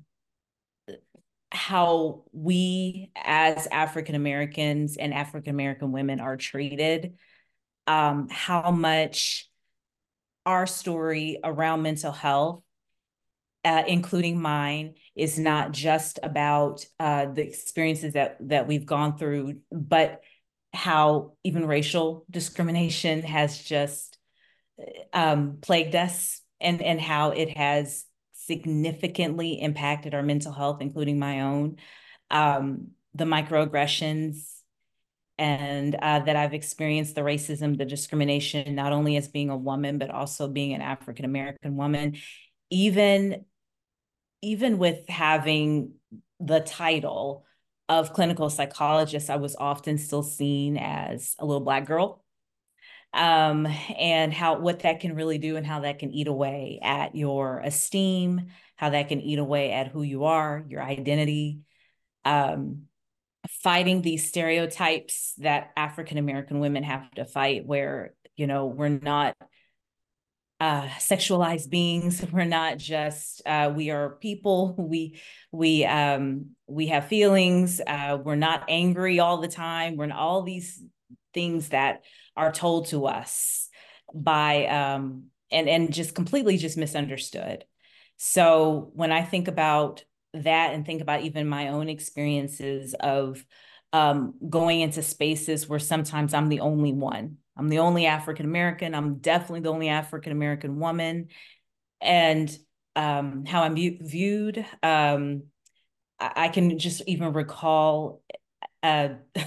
how we as African Americans and African American women are treated, um, how much our story around mental health, uh, including mine, is not just about uh, the experiences that that we've gone through, but how even racial discrimination has just um, plagued us, and and how it has significantly impacted our mental health, including my own. Um, the microaggressions and uh, that I've experienced, the racism, the discrimination, not only as being a woman, but also being an African American woman, even even with having the title of clinical psychologist, I was often still seen as a little Black girl. Um, and how what that can really do and how that can eat away at your esteem, how that can eat away at who you are, your identity. Um, fighting these stereotypes that African American women have to fight, where, you know, we're not uh, sexualized beings. We're not just, uh, we are people. We, we, um, we have feelings. Uh, we're not angry all the time. We're not, all these things that are told to us by, um, and, and just completely just misunderstood. So when I think about that and think about even my own experiences of um, going into spaces where sometimes I'm the only one. I'm the only African American. I'm definitely the only African American woman. And um, how I'm view- viewed. Um, I, I can just even recall. Uh,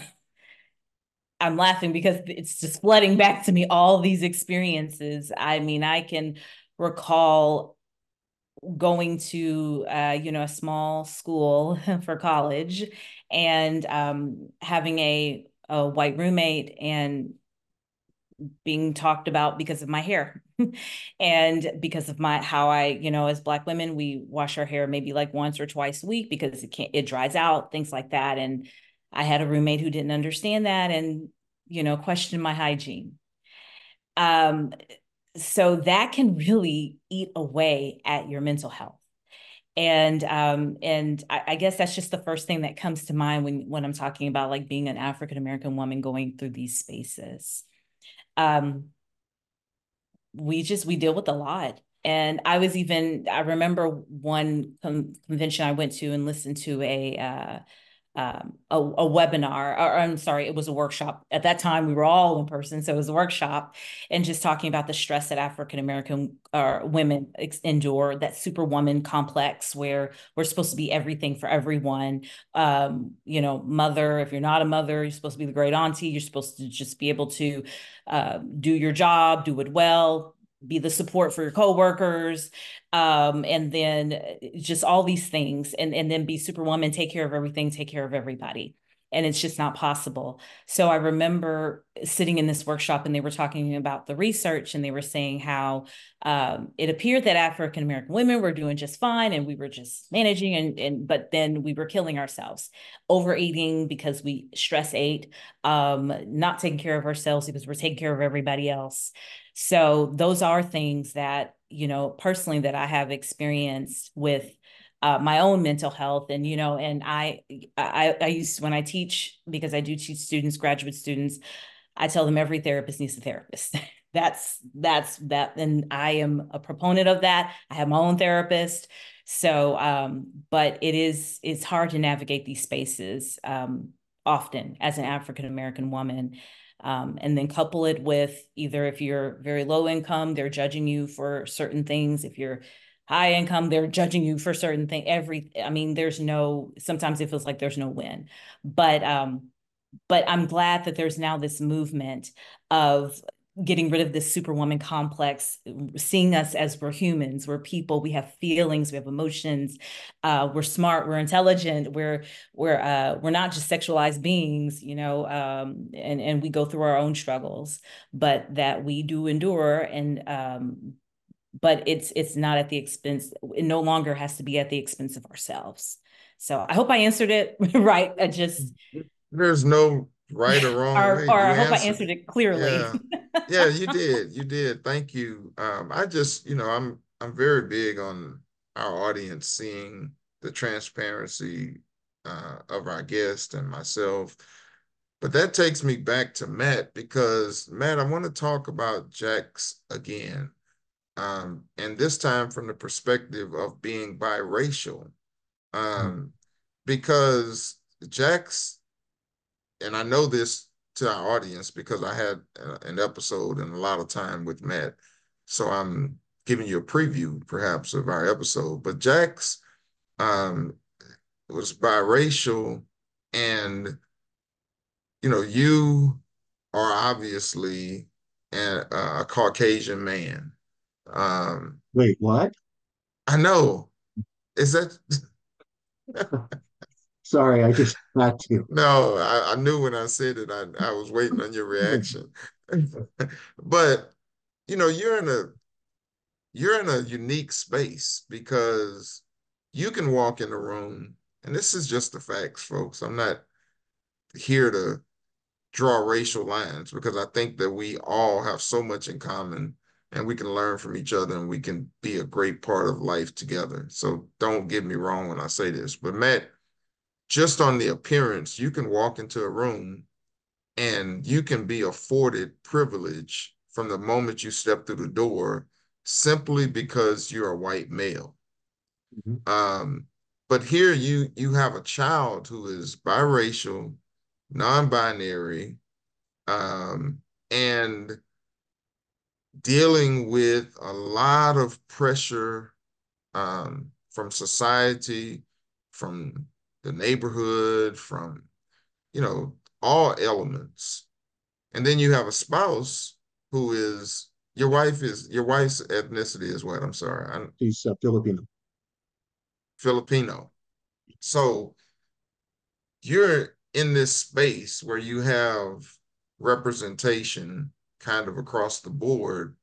I'm laughing because it's just flooding back to me all these experiences. I mean, I can recall going to uh, you know, a small school for college, and um, having a, a white roommate, and being talked about because of my hair and because of my how I, you know, as Black women, we wash our hair maybe like once or twice a week because it can't, it dries out, things like that. And I had a roommate who didn't understand that, and, you know, questioned my hygiene. Um, so that can really eat away at your mental health. And um, and I, I guess that's just the first thing that comes to mind when when I'm talking about like being an African American woman going through these spaces. Um, we just we deal with a lot. And I was even I remember one con convention I went to and listened to a uh, um, a, a webinar, or I'm sorry, it was a workshop. At that time, we were all in person, so it was a workshop, and just talking about the stress that African American uh, women endure, that superwoman complex, where we're supposed to be everything for everyone. Um, you know, mother. If you're not a mother, you're supposed to be the great auntie. You're supposed to just be able to uh, do your job, do it well, be the support for your coworkers, um, and then just all these things, and, and then be superwoman, take care of everything, take care of everybody. And it's just not possible. So I remember sitting in this workshop, and they were talking about the research, and they were saying how um, it appeared that African American women were doing just fine, and we were just managing, and, and but then we were killing ourselves, overeating because we stress ate, um, not taking care of ourselves because we're taking care of everybody else. So those are things that, you know, personally, that I have experienced with uh, my own mental health. And, you know, and I, I, I used, when I teach, because I do teach students, graduate students, I tell them every therapist needs a therapist. that's, that's that. And I am a proponent of that. I have my own therapist. So, um, but it is, it's hard to navigate these spaces, um, often as an African-American woman. Um, and then couple it with either, if you're very low income, they're judging you for certain things. If you're high income, they're judging you for certain things. Every, I mean, there's no, sometimes it feels like there's no win, but, um, but I'm glad that there's now this movement of getting rid of this superwoman complex, seeing us as we're humans, we're people, we have feelings, we have emotions, uh, we're smart, we're intelligent, we're we're uh, we're not just sexualized beings, you know, um, and and we go through our own struggles, but that we do endure, and um, but it's it's not at the expense. It no longer has to be at the expense of ourselves. So I hope I answered it right. I just There's no right or wrong or way. or You I hope I answered answered it. it clearly. Yeah. Yeah, you did. You did. Thank you. Um, I just, you know, I'm I'm very big on our audience seeing the transparency uh, of our guest and myself. But that takes me back to Matt, because Matt, I want to talk about Jax again. Um, and this time from the perspective of being biracial. Um, because Jax, and I know this to our audience because I had uh, an episode and a lot of time with Matt. So I'm giving you a preview perhaps of our episode. But Jax um, was biracial, and, you know, you are obviously a, a Caucasian man. Um, Wait, what? I know. Is that Sorry, I just had to. no, I, I knew when I said it, I, I was waiting on your reaction. But you know, you're in a you're in a unique space because you can walk in a room, and this is just the facts, folks. I'm not here to draw racial lines because I think that we all have so much in common, and we can learn from each other, and we can be a great part of life together. So don't get me wrong when I say this, but Matt, just on the appearance, you can walk into a room and you can be afforded privilege from the moment you step through the door simply because you're a white male. Mhm. Um, but here you you have a child who is biracial, non-binary, um, and dealing with a lot of pressure um, from society, from the neighborhood, from, you know, all elements. And then you have a spouse who is, your wife is, your wife's ethnicity is what? I'm sorry. I'm She's uh, Filipino. Filipino. So you're in this space where you have representation kind of across the board,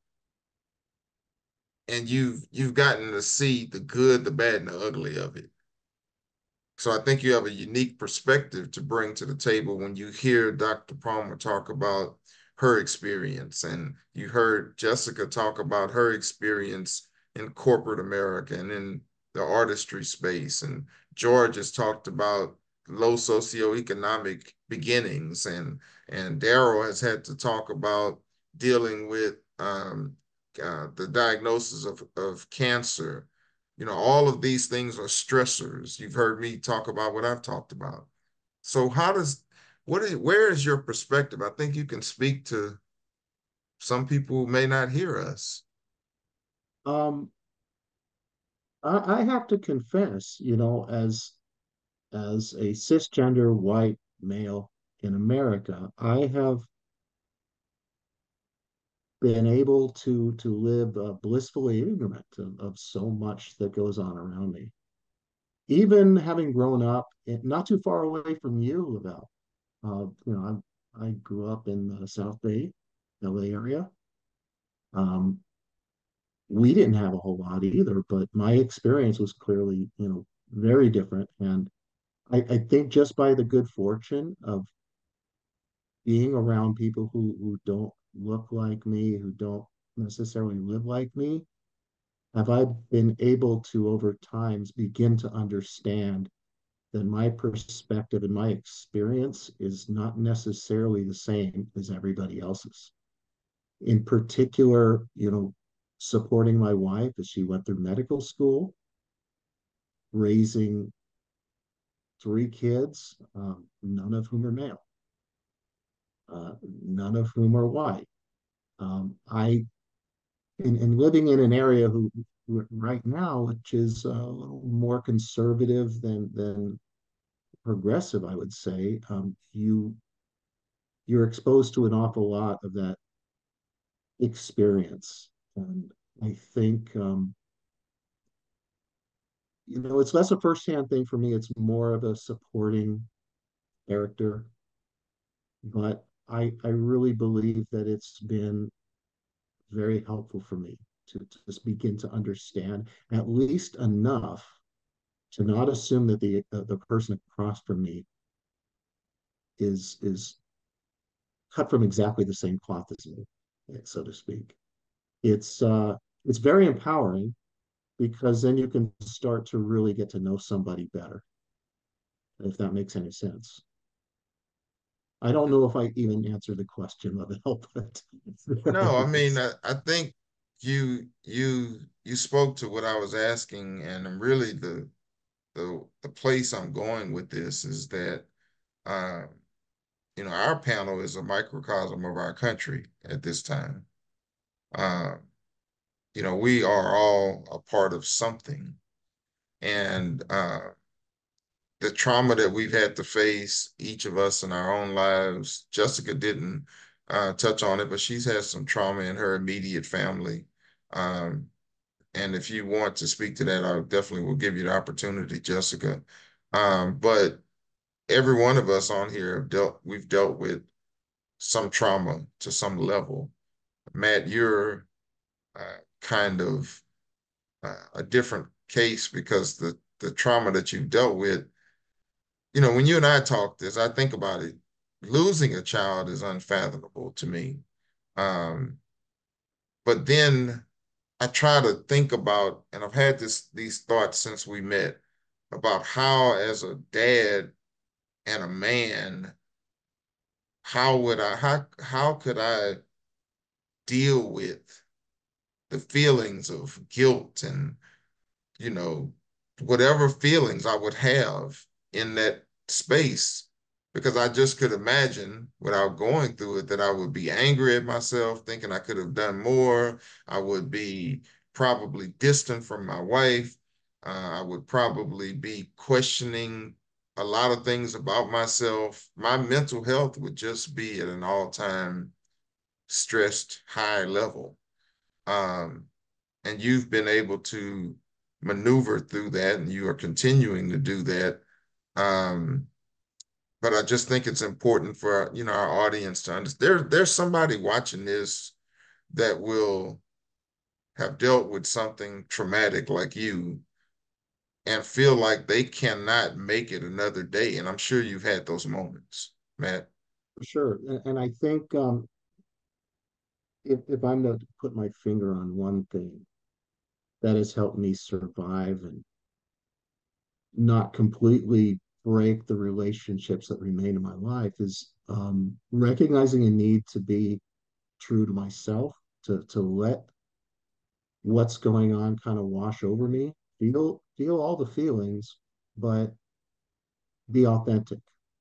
and you've you've gotten to see the good, the bad, and the ugly of it. So I think you have a unique perspective to bring to the table when you hear Doctor Palmer talk about her experience, and you heard Jessica talk about her experience in corporate America and in the artistry space, and George has talked about low socioeconomic beginnings, and and Daryl has had to talk about dealing with um, uh, the diagnosis of, of cancer. You know, all of these things are stressors. You've heard me talk about what I've talked about. So how does, what is, where is your perspective? I think you can speak to some people who may not hear us. Um, I, I have to confess, you know, as as a cisgender white male in America, I have been able to to live uh, blissfully ignorant of, of so much that goes on around me. Even having grown up in, not too far away from you, Lavelle. Uh, you know, I I grew up in the South Bay, L A area. Um, we didn't have a whole lot either, but my experience was clearly, you know, very different. And I, I think just by the good fortune of being around people who who don't look like me, who don't necessarily live like me, have I been able to over times begin to understand that my perspective and my experience is not necessarily the same as everybody else's. In particular, you know, supporting my wife as she went through medical school, raising three kids, um, none of whom are male, uh, none of whom are white. Um, I and, and living in an area who right now, which is a little more conservative than than progressive, I would say. Um, you you're exposed to an awful lot of that experience, and I think um, you know it's less a firsthand thing for me. It's more of a supporting character, but I I really believe that it's been very helpful for me to, to just begin to understand at least enough to not assume that the uh, the person across from me is is cut from exactly the same cloth as me, so to speak. It's uh, it's very empowering because then you can start to really get to know somebody better, if that makes any sense. I don't know if I even answered the question of it, but No, I mean, I, I think you you you spoke to what I was asking, and really the the the place I'm going with this is that uh, you know, our panel is a microcosm of our country at this time. Uh, you know, we are all a part of something, and uh, the trauma that we've had to face, each of us in our own lives. Jessica didn't uh, touch on it, but she's had some trauma in her immediate family. Um, and if you want to speak to that, I definitely will give you the opportunity, Jessica. Um, but every one of us on here have dealt, we've dealt with some trauma to some level. Matt, you're uh, kind of uh, a different case because the the trauma that you've dealt with, you know, when you and I talk this, I think about it. Losing a child is unfathomable to me. Um, but then I try to think about, and I've had this these thoughts since we met, about how, as a dad and a man, how would I how how could I deal with the feelings of guilt and, you know, whatever feelings I would have in that space, because I just could imagine without going through it that I would be angry at myself, thinking I could have done more. I would be probably distant from my wife. Uh, I would probably be questioning a lot of things about myself. My mental health would just be at an all-time stressed high level. Um, and you've been able to maneuver through that, and you are continuing to do that. Um, but I just think it's important for, you know, our audience to understand there, there's somebody watching this that will have dealt with something traumatic like you and feel like they cannot make it another day. And I'm sure you've had those moments, Matt. For sure. And, and I think um, if, if I'm to put my finger on one thing that has helped me survive and not completely break the relationships that remain in my life is um, recognizing a need to be true to myself, to, to let what's going on kind of wash over me, feel, feel all the feelings, but be authentic.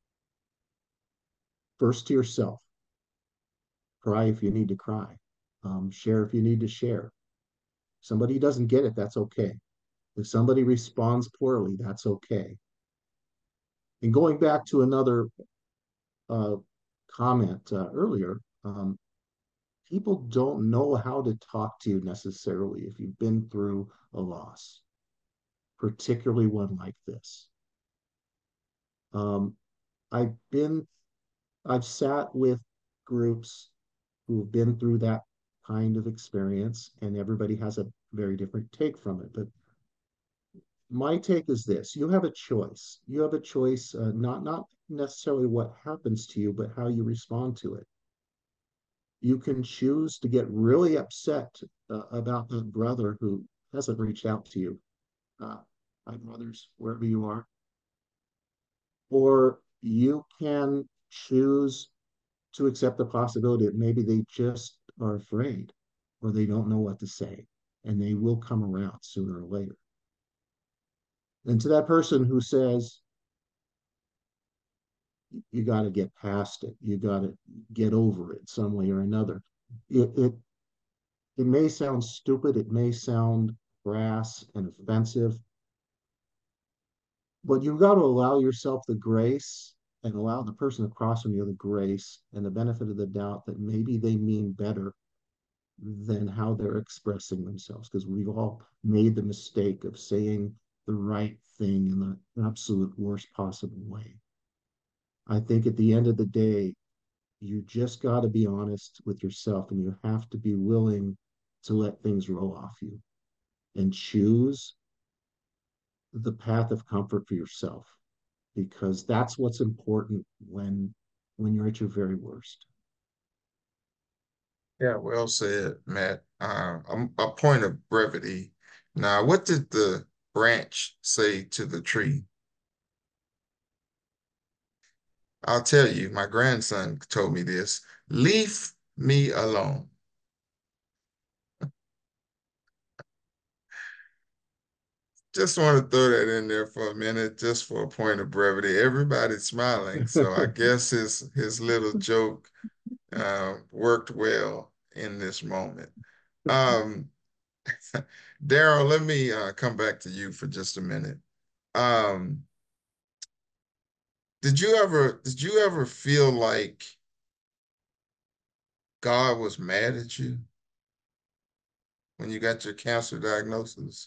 First to yourself, cry if you need to cry, um, share if you need to share. Somebody doesn't get it, that's okay. If somebody responds poorly, that's okay. And going back to another uh, comment uh, earlier, um, people don't know how to talk to you necessarily if you've been through a loss, particularly one like this. Um, I've been, I've sat with groups who've been through that kind of experience, and everybody has a very different take from it. But my take is this: you have a choice. You have a choice, uh, not not necessarily what happens to you, but how you respond to it. You can choose to get really upset uh, about the brother who hasn't reached out to you. Uh, my brothers, wherever you are. Or you can choose to accept the possibility that maybe they just are afraid or they don't know what to say, and they will come around sooner or later. And to that person who says, you got to get past it, you got to get over it some way or another, it, it, it may sound stupid, it may sound crass and offensive, but you've got to allow yourself the grace and allow the person across from you the grace and the benefit of the doubt that maybe they mean better than how they're expressing themselves, because we've all made the mistake of saying the right thing in the absolute worst possible way. I think at the end of the day, you just got to be honest with yourself, and you have to be willing to let things roll off you and choose the path of comfort for yourself, because that's what's important when when you're at your very worst. Yeah, well said, Matt. Uh, a, a point of brevity. Now, what did the branch say to the tree? I'll tell you, my grandson told me this. Leave me alone. Just want to throw that in there for a minute, just for a point of brevity. Everybody's smiling, so I guess his his little joke uh, worked well in this moment. Um, Daryl, let me uh, come back to you for just a minute. Um, did you ever did you ever feel like God was mad at you when you got your cancer diagnosis?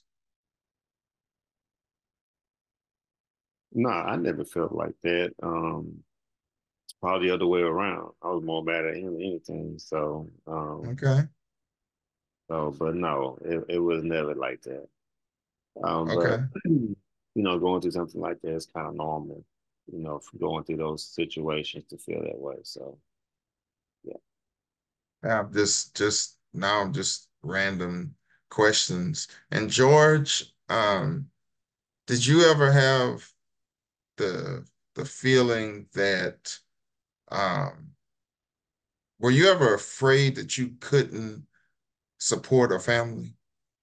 No, I never felt like that. Um, it's probably the other way around. I was more mad at him than anything. So, um, Okay, so, but no, it, it was never like that. Um, but okay. you know, going through something like that is kind of normal. You know, going through those situations to feel that way. So, yeah. I'm just just now I'm just random questions. And George, um, did you ever have the the feeling that um, were you ever afraid that you couldn't support a family?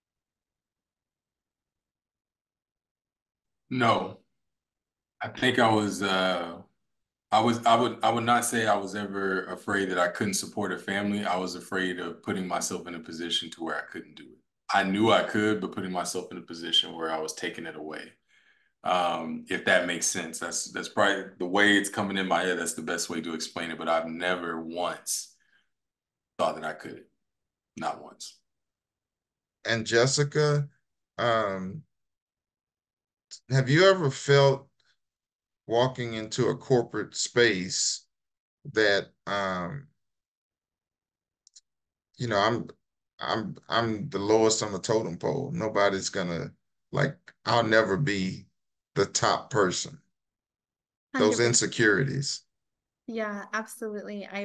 No, I think I was uh I was I would I would not say I was ever afraid that I couldn't support a family. I was afraid of putting myself in a position to where I couldn't do it. I knew I could, but putting myself in a position where I was taking it away. Um, if that makes sense. That's that's probably the way it's coming in my head. That's the best way to explain it. But I've never once thought that I could. Not once. And Jessica, um, have you ever felt walking into a corporate space that um, you know, I'm I'm I'm the lowest on the totem pole. Nobody's gonna like I'll never be the top person. Those one hundred percent. insecurities. Yeah, absolutely. I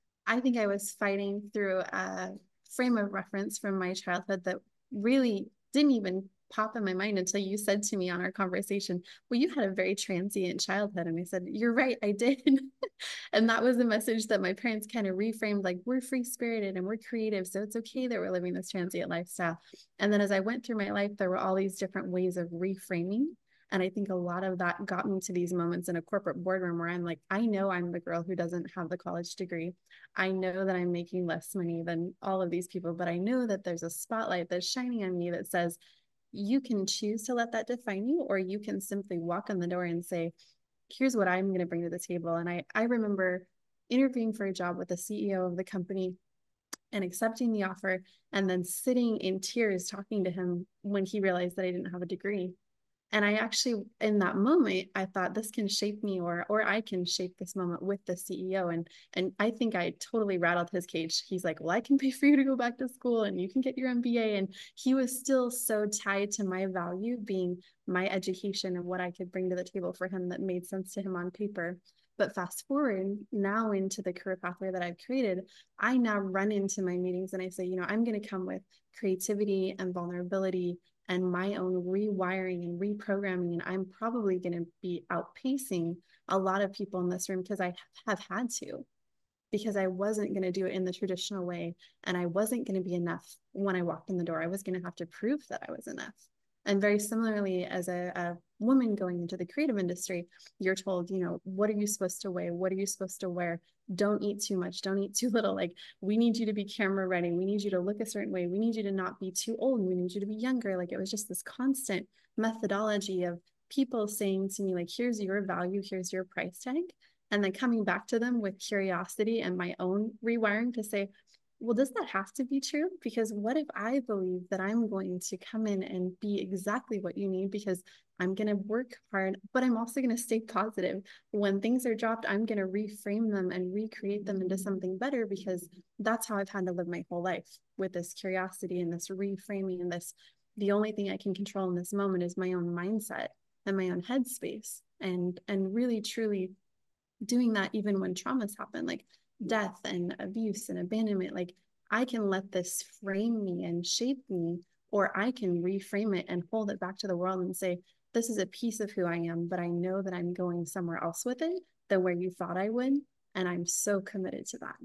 I think I was fighting through a frame of reference from my childhood that really didn't even pop in my mind until you said to me on our conversation, well, you had a very transient childhood. And I said, you're right, I did. And that was the message that my parents kind of reframed, like, we're free spirited and we're creative. So it's okay that we're living this transient lifestyle. And then as I went through my life, there were all these different ways of reframing. And I think a lot of that got me to these moments in a corporate boardroom where I'm like, I know I'm the girl who doesn't have the college degree. I know that I'm making less money than all of these people, but I know that there's a spotlight that's shining on me that says, you can choose to let that define you, or you can simply walk in the door and say, here's what I'm going to bring to the table. And I, I remember interviewing for a job with the C E O of the company and accepting the offer, and then sitting in tears talking to him when he realized that I didn't have a degree. And I actually, in that moment, I thought this can shape me, or or I can shape this moment with the C E O. And and I think I totally rattled his cage. He's like, well, I can pay for you to go back to school and you can get your M B A. And he was still so tied to my value being my education and what I could bring to the table for him that made sense to him on paper. But fast forward now into the career pathway that I've created, I now run into my meetings and I say, you know, I'm going to come with creativity and vulnerability and my own rewiring and reprogramming. And I'm probably going to be outpacing a lot of people in this room because I have had to, because I wasn't going to do it in the traditional way. And I wasn't going to be enough when I walked in the door. I was going to have to prove that I was enough. And very similarly, as a, a woman going into the creative industry, you're told, you know, what are you supposed to weigh? What are you supposed to wear? Don't eat too much. Don't eat too little. Like, we need you to be camera ready. We need you to look a certain way. We need you to not be too old. We need you to be younger. Like, it was just this constant methodology of people saying to me, like, here's your value, here's your price tag. And then coming back to them with curiosity and my own rewiring to say, well, does that have to be true? Because what if I believe that I'm going to come in and be exactly what you need because I'm going to work hard, but I'm also going to stay positive. When things are dropped, I'm going to reframe them and recreate them into something better, because that's how I've had to live my whole life, with this curiosity and this reframing and this, the only thing I can control in this moment is my own mindset and my own headspace, and, and really, truly doing that even when traumas happen, like death and abuse and abandonment. Like, I can let this frame me and shape me, or I can reframe it and hold it back to the world and say, this is a piece of who I am, but I know that I'm going somewhere else with it than where you thought I would. And I'm so committed to that.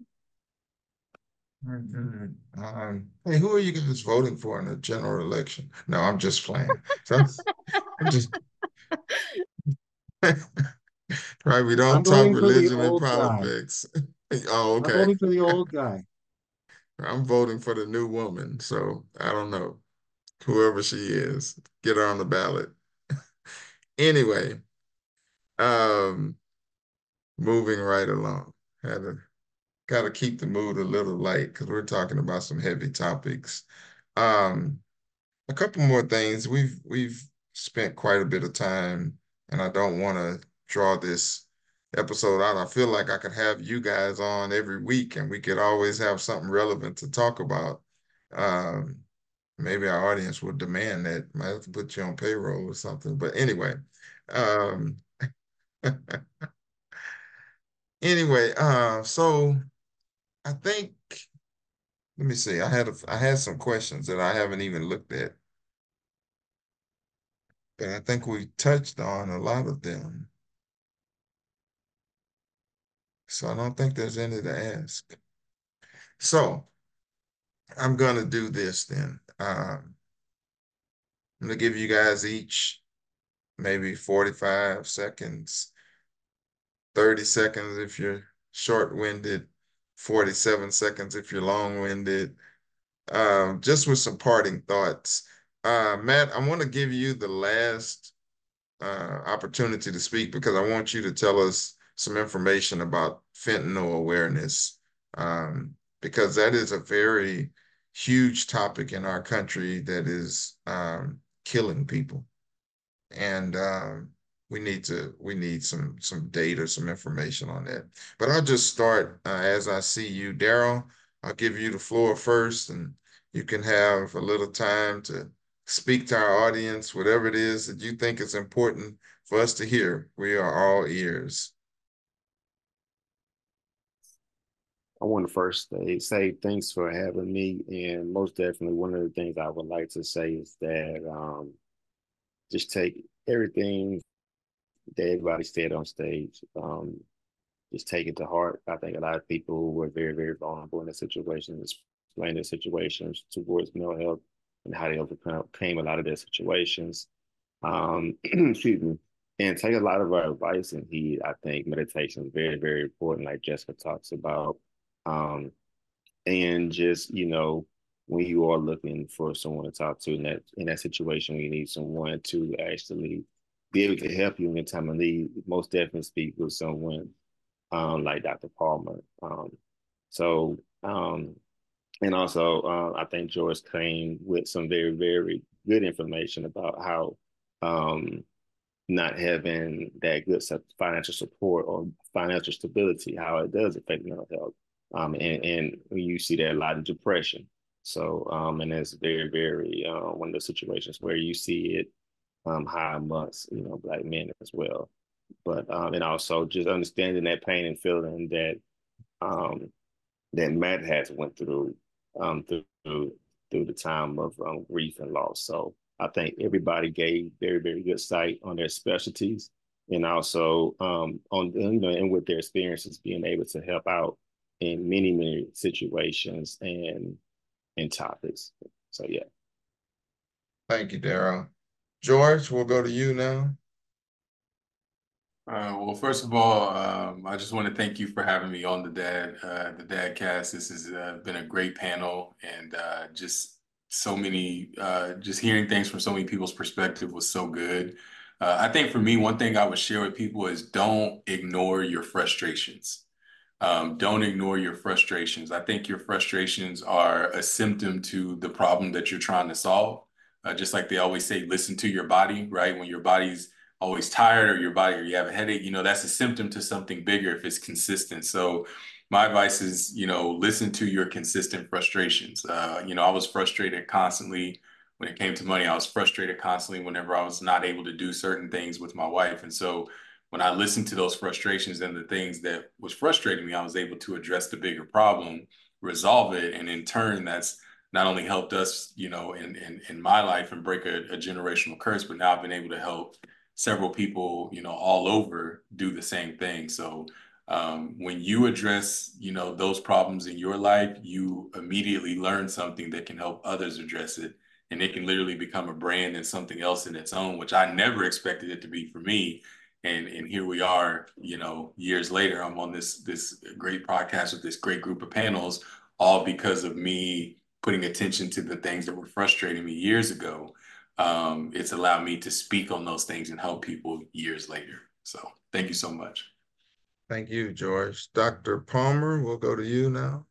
Mm-hmm. Um, hey, who are you guys voting for in the general election? No, I'm just playing. So I'm just right. We I'm don't talk voting for the religion and old guy. politics. Oh, I'm okay. voting for the old guy. I'm voting for the new woman. So I don't know. Whoever she is, get her on the ballot. Anyway, um, moving right along. Had to gotta keep the mood a little light because we're talking about some heavy topics. Um, a couple more things. We've we've spent quite a bit of time, and I don't want to draw this episode out. I feel like I could have you guys on every week, and we could always have something relevant to talk about. Um, maybe our audience would demand that. Might have to put you on payroll or something. But anyway, um, anyway, uh, so I think, let me see. I had a, I had some questions that I haven't even looked at, but I think we touched on a lot of them. So I don't think there's any to ask. So I'm gonna do this then. Um, I'm gonna give you guys each maybe forty-five seconds, thirty seconds if you're short-winded, forty-seven seconds if you're long-winded, um, just with some parting thoughts. Uh, Matt, I want to give you the last uh, opportunity to speak because I want you to tell us some information about fentanyl awareness, um, because that is a very huge topic in our country that is um, killing people. And um, we need to we need some some data, some information on that. But I'll just start uh, as I see you, Daryl. I'll give you the floor first, and you can have a little time to speak to our audience, whatever it is that you think is important for us to hear. We are all ears. I want to first say, say thanks for having me. And most definitely, one of the things I would like to say is that um, just take everything that everybody said on stage, um, just take it to heart. I think a lot of people were very, very vulnerable in the situation, explain their situations towards mental health and how they overcame a lot of their situations. Um, excuse me. And take a lot of our advice and heed. I think meditation is very, very important, like Jessica talks about. Um, and just, you know, when you are looking for someone to talk to in that in that situation, you need someone to actually be able to help you in the time of need. Most definitely speak with someone um, like Doctor Palmer. Um, so, um, and also, uh, I think George came with some very, very good information about how um, not having that good financial support or financial stability, how it does affect mental health. Um, and, and you see that a lot in depression. So, um, and it's very, very uh, one of the situations where you see it um, high amongst, you know, Black men as well. But, um, and also just understanding that pain and feeling that, um, that Matt has went through, um, through, through the time of um, grief and loss. So I think everybody gave very, very good sight on their specialties and also um, on, you know, and with their experiences being able to help out in many, many situations and, and topics. So, yeah. Thank you, Daryl. George, we'll go to you now. Uh, well, first of all, um, I just want to thank you for having me on the Dad, uh, the Dadcast. This has uh, been a great panel, and uh, just so many, uh, just hearing things from so many people's perspective was so good. Uh, I think for me, one thing I would share with people is don't ignore your frustrations. Um, don't ignore your frustrations. I think your frustrations are a symptom to the problem that you're trying to solve. Uh, just like they always say, listen to your body, right? When your body's always tired or your body or you have a headache, you know, that's a symptom to something bigger if it's consistent. So my advice is, you know, listen to your consistent frustrations. Uh, you know, I was frustrated constantly when it came to money. I was frustrated constantly whenever I was not able to do certain things with my wife. And so when I listened to those frustrations and the things that was frustrating me, I was able to address the bigger problem, resolve it. And in turn, that's not only helped us, you know, in, in, in my life and break a, a generational curse, but now I've been able to help several people, you know, all over do the same thing. So um, when you address, you know, those problems in your life, you immediately learn something that can help others address it. And it can literally become a brand and something else in its own, which I never expected it to be for me. And, and here we are, you know, years later, I'm on this, this great podcast with this great group of panels, all because of me putting attention to the things that were frustrating me years ago. Um, it's allowed me to speak on those things and help people years later. So thank you so much. Thank you, George. Doctor Palmer, we'll go to you now.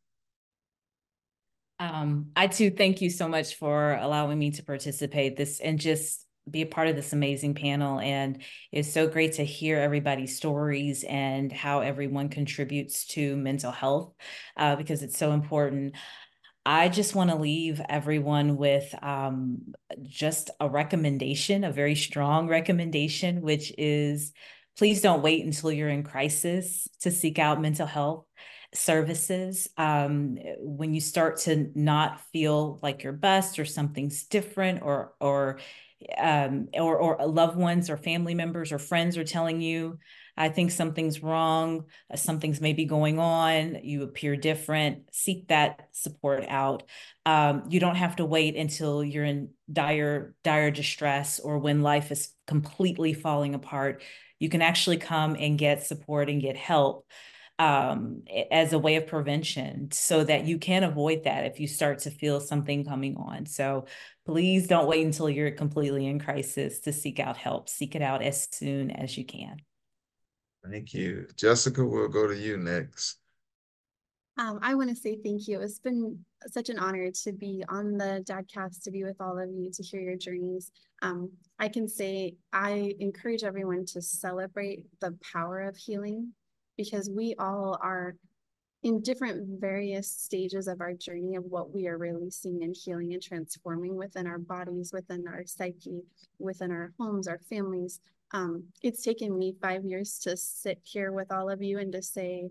Um, I too thank you so much for allowing me to participate this and just be a part of this amazing panel. And it's so great to hear everybody's stories and how everyone contributes to mental health, uh, because it's so important. I just want to leave everyone with um, just a recommendation, a very strong recommendation, which is please don't wait until you're in crisis to seek out mental health services. Um, when you start to not feel like your best or something's different or, or, um, or, or loved ones or family members or friends are telling you, I think something's wrong, something's maybe going on, you appear different, seek that support out. Um, you don't have to wait until you're in dire, dire distress or when life is completely falling apart. You can actually come and get support and get help um, as a way of prevention so that you can avoid that if you start to feel something coming on. So please don't wait until you're completely in crisis to seek out help. Seek it out as soon as you can. Thank you. Jessica, we'll go to you next. Um, I want to say thank you. It's been such an honor to be on the Dadcast, to be with all of you, to hear your journeys. Um, I can say I encourage everyone to celebrate the power of healing, because we all are in different various stages of our journey of what we are releasing and healing and transforming within our bodies, within our psyche, within our homes, our families. Um, it's taken me five years to sit here with all of you and to say,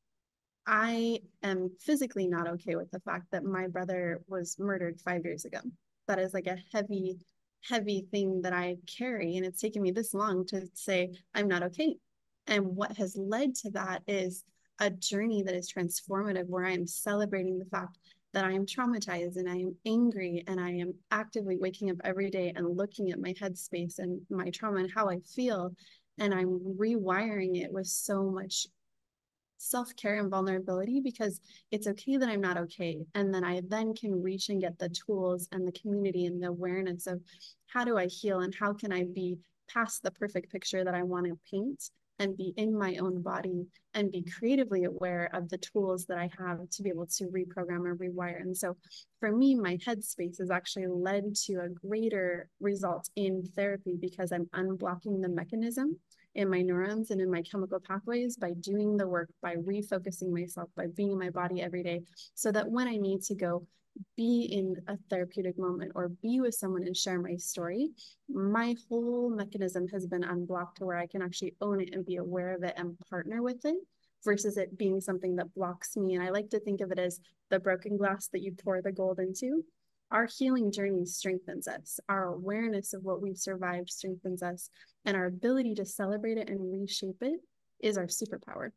I am physically not okay with the fact that my brother was murdered five years ago. That is like a heavy, heavy thing that I carry. And it's taken me this long to say, I'm not okay. And what has led to that is a journey that is transformative, where I am celebrating the fact that I am traumatized and I am angry, and I am actively waking up every day and looking at my headspace and my trauma and how I feel. And I'm rewiring it with so much self-care and vulnerability, because it's okay that I'm not okay. And then I then can reach and get the tools and the community and the awareness of how do I heal and how can I be past the perfect picture that I want to paint and be in my own body and be creatively aware of the tools that I have to be able to reprogram or rewire. And so for me, my headspace has actually led to a greater result in therapy, because I'm unblocking the mechanism in my neurons and in my chemical pathways by doing the work, by refocusing myself, by being in my body every day, so that when I need to go be in a therapeutic moment or be with someone and share my story, my whole mechanism has been unblocked to where I can actually own it and be aware of it and partner with it, versus it being something that blocks me. And I like to think of it as the broken glass that you pour the gold into. Our healing journey strengthens us. Our awareness of what we've survived strengthens us. And our ability to celebrate it and reshape it is our superpower.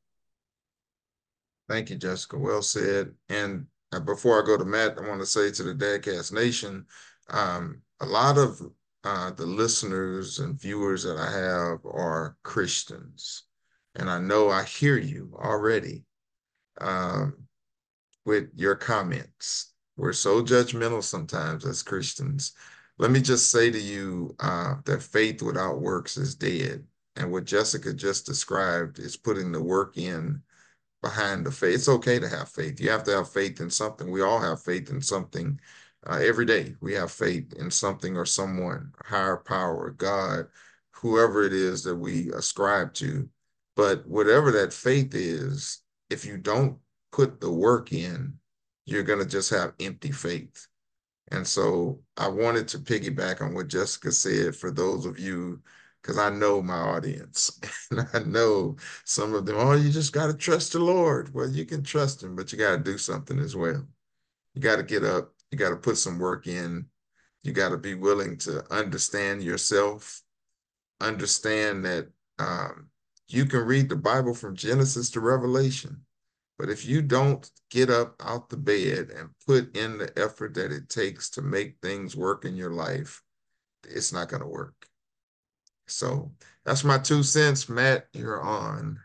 Thank you, Jessica. Well said. And uh, before I go to Matt, I want to say to the Dadcast Nation, um, a lot of uh, the listeners and viewers that I have are Christians. And I know I hear you already um, with your comments. We're so judgmental sometimes as Christians. Let me just say to you uh, that faith without works is dead. And what Jessica just described is putting the work in behind the faith. It's okay to have faith. You have to have faith in something. We all have faith in something uh, every day. We have faith in something or someone, a higher power, God, whoever it is that we ascribe to. But whatever that faith is, if you don't put the work in, you're going to just have empty faith. And so I wanted to piggyback on what Jessica said for those of you, because I know my audience and I know some of them, oh, you just got to trust the Lord. Well, you can trust him, but you got to do something as well. You got to get up. You got to put some work in. You got to be willing to understand yourself, understand that um, you can read the Bible from Genesis to Revelation. But if you don't get up out the bed and put in the effort that it takes to make things work in your life, it's not going to work. So that's my two cents. Matt, you're on.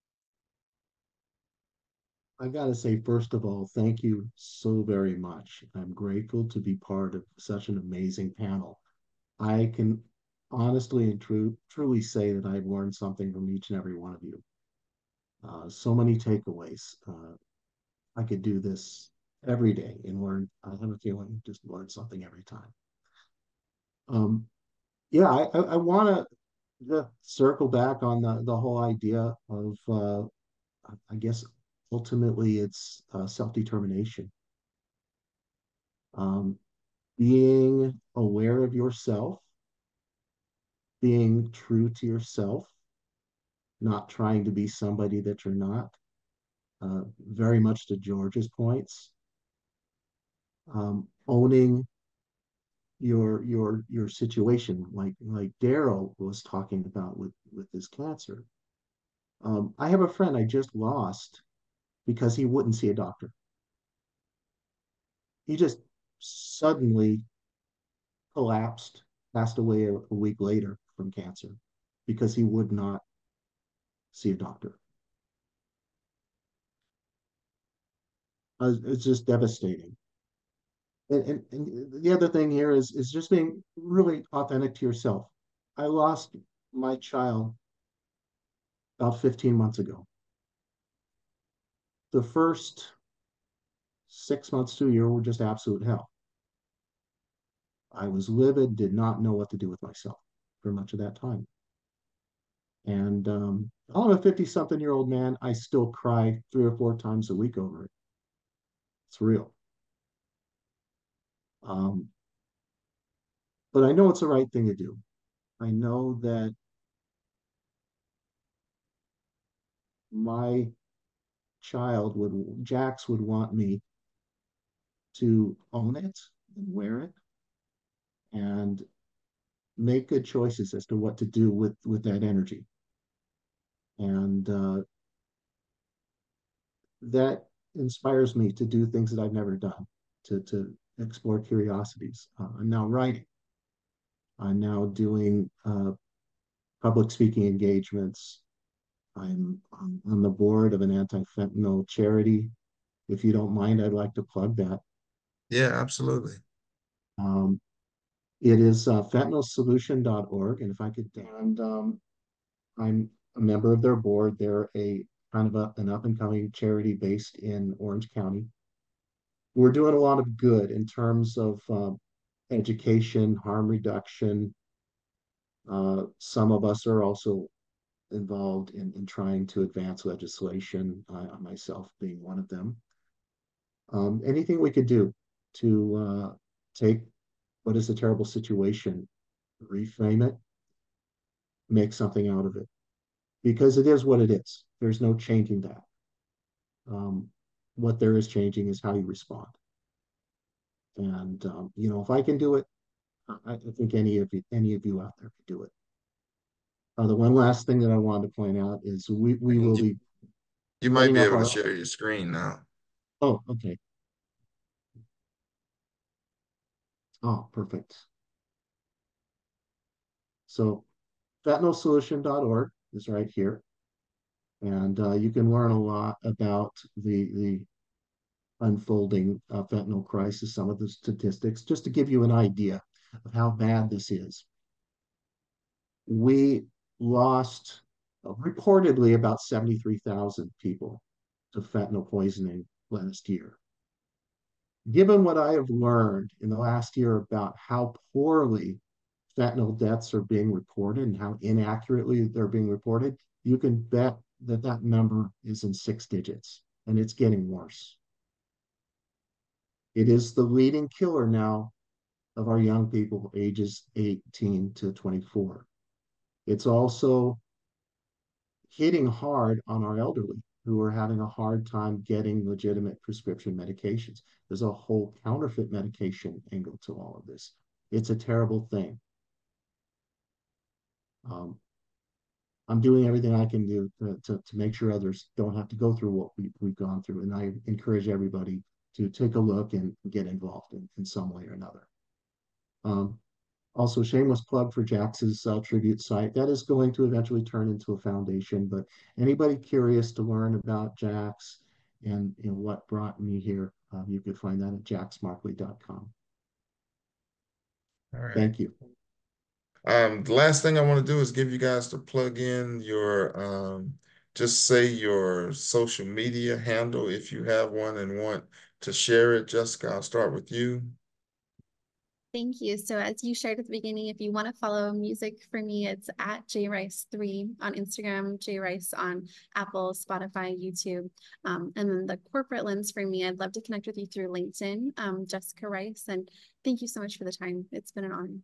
I got to say, first of all, thank you so very much. I'm grateful to be part of such an amazing panel. I can honestly and true, truly say that I've learned something from each and every one of you. Uh, so many takeaways. Uh, I could do this every day and learn. I have a feeling just learn something every time. Um, yeah, I, I, I want to circle back on the, the whole idea of, uh, I guess, ultimately it's uh, self-determination. Um, being aware of yourself, being true to yourself, not trying to be somebody that you're not. Uh, very much to George's points, um, owning your your your situation, like like Daryl was talking about with with his cancer. Um, I have a friend I just lost because he wouldn't see a doctor. He just suddenly collapsed, passed away a, a week later from cancer because he would not see a doctor. Uh, it's just devastating. And, and, and the other thing here is is just being really authentic to yourself. I lost my child about fifteen months ago. The first six months to a year were just absolute hell. I was livid, did not know what to do with myself for much of that time. And um, I'm a fifty something year old man. I still cry three or four times a week over it. It's real. Um, but I know it's the right thing to do. I know that my child would, Jax would want me to own it and wear it and make good choices as to what to do with, with that energy. And uh, that inspires me to do things that I've never done, to, to explore curiosities. Uh, I'm now writing. I'm now doing uh, public speaking engagements. I'm on, on the board of an anti-fentanyl charity. If you don't mind, I'd like to plug that. Yeah, absolutely. Um, it is uh, fentanyl solution dot org. And if I could, and um, I'm a member of their board. They're a kind of a, an up and coming charity based in Orange County. We're doing a lot of good in terms of uh, education, harm reduction. Uh, some of us are also involved in, in trying to advance legislation, uh, myself being one of them. Um, anything we could do to uh, take what is a terrible situation, reframe it, make something out of it, because it is what it is. There's no changing that. Um, what there is changing is how you respond. And um, you know, if I can do it, I, I think any of you, any of you out there could do it. Uh, the one last thing that I wanted to point out is we we will You, be you might setting be up able to our. share your screen now. Oh, okay. Oh, perfect. So fentanyl solution dot org is right here. And uh, you can learn a lot about the, the unfolding uh, fentanyl crisis, some of the statistics, just to give you an idea of how bad this is. We lost uh, reportedly about seventy-three thousand people to fentanyl poisoning last year. Given what I have learned in the last year about how poorly fentanyl deaths are being reported and how inaccurately they're being reported, you can bet that that number is in six digits and it's getting worse. It is the leading killer now of our young people ages eighteen to twenty-four. It's also hitting hard on our elderly who are having a hard time getting legitimate prescription medications. There's a whole counterfeit medication angle to all of this. It's a terrible thing. Um, I'm doing everything I can do to, to, to make sure others don't have to go through what we, we've gone through. And I encourage everybody to take a look and get involved in, in some way or another. Um, also, shameless plug for Jax's uh, tribute site. That is going to eventually turn into a foundation, but anybody curious to learn about Jax and you know, what brought me here, um, you could find that at jax markley dot com. All right. Thank you. Um, the last thing I want to do is give you guys to plug in your, um, just say your social media handle if you have one and want to share it. Jessica, I'll start with you. Thank you. So as you shared at the beginning, if you want to follow music for me, it's at J Rice three on Instagram, J Rice on Apple, Spotify, YouTube. Um, and then the corporate lens for me, I'd love to connect with you through LinkedIn, um, Jessica Rice. And thank you so much for the time. It's been an honor.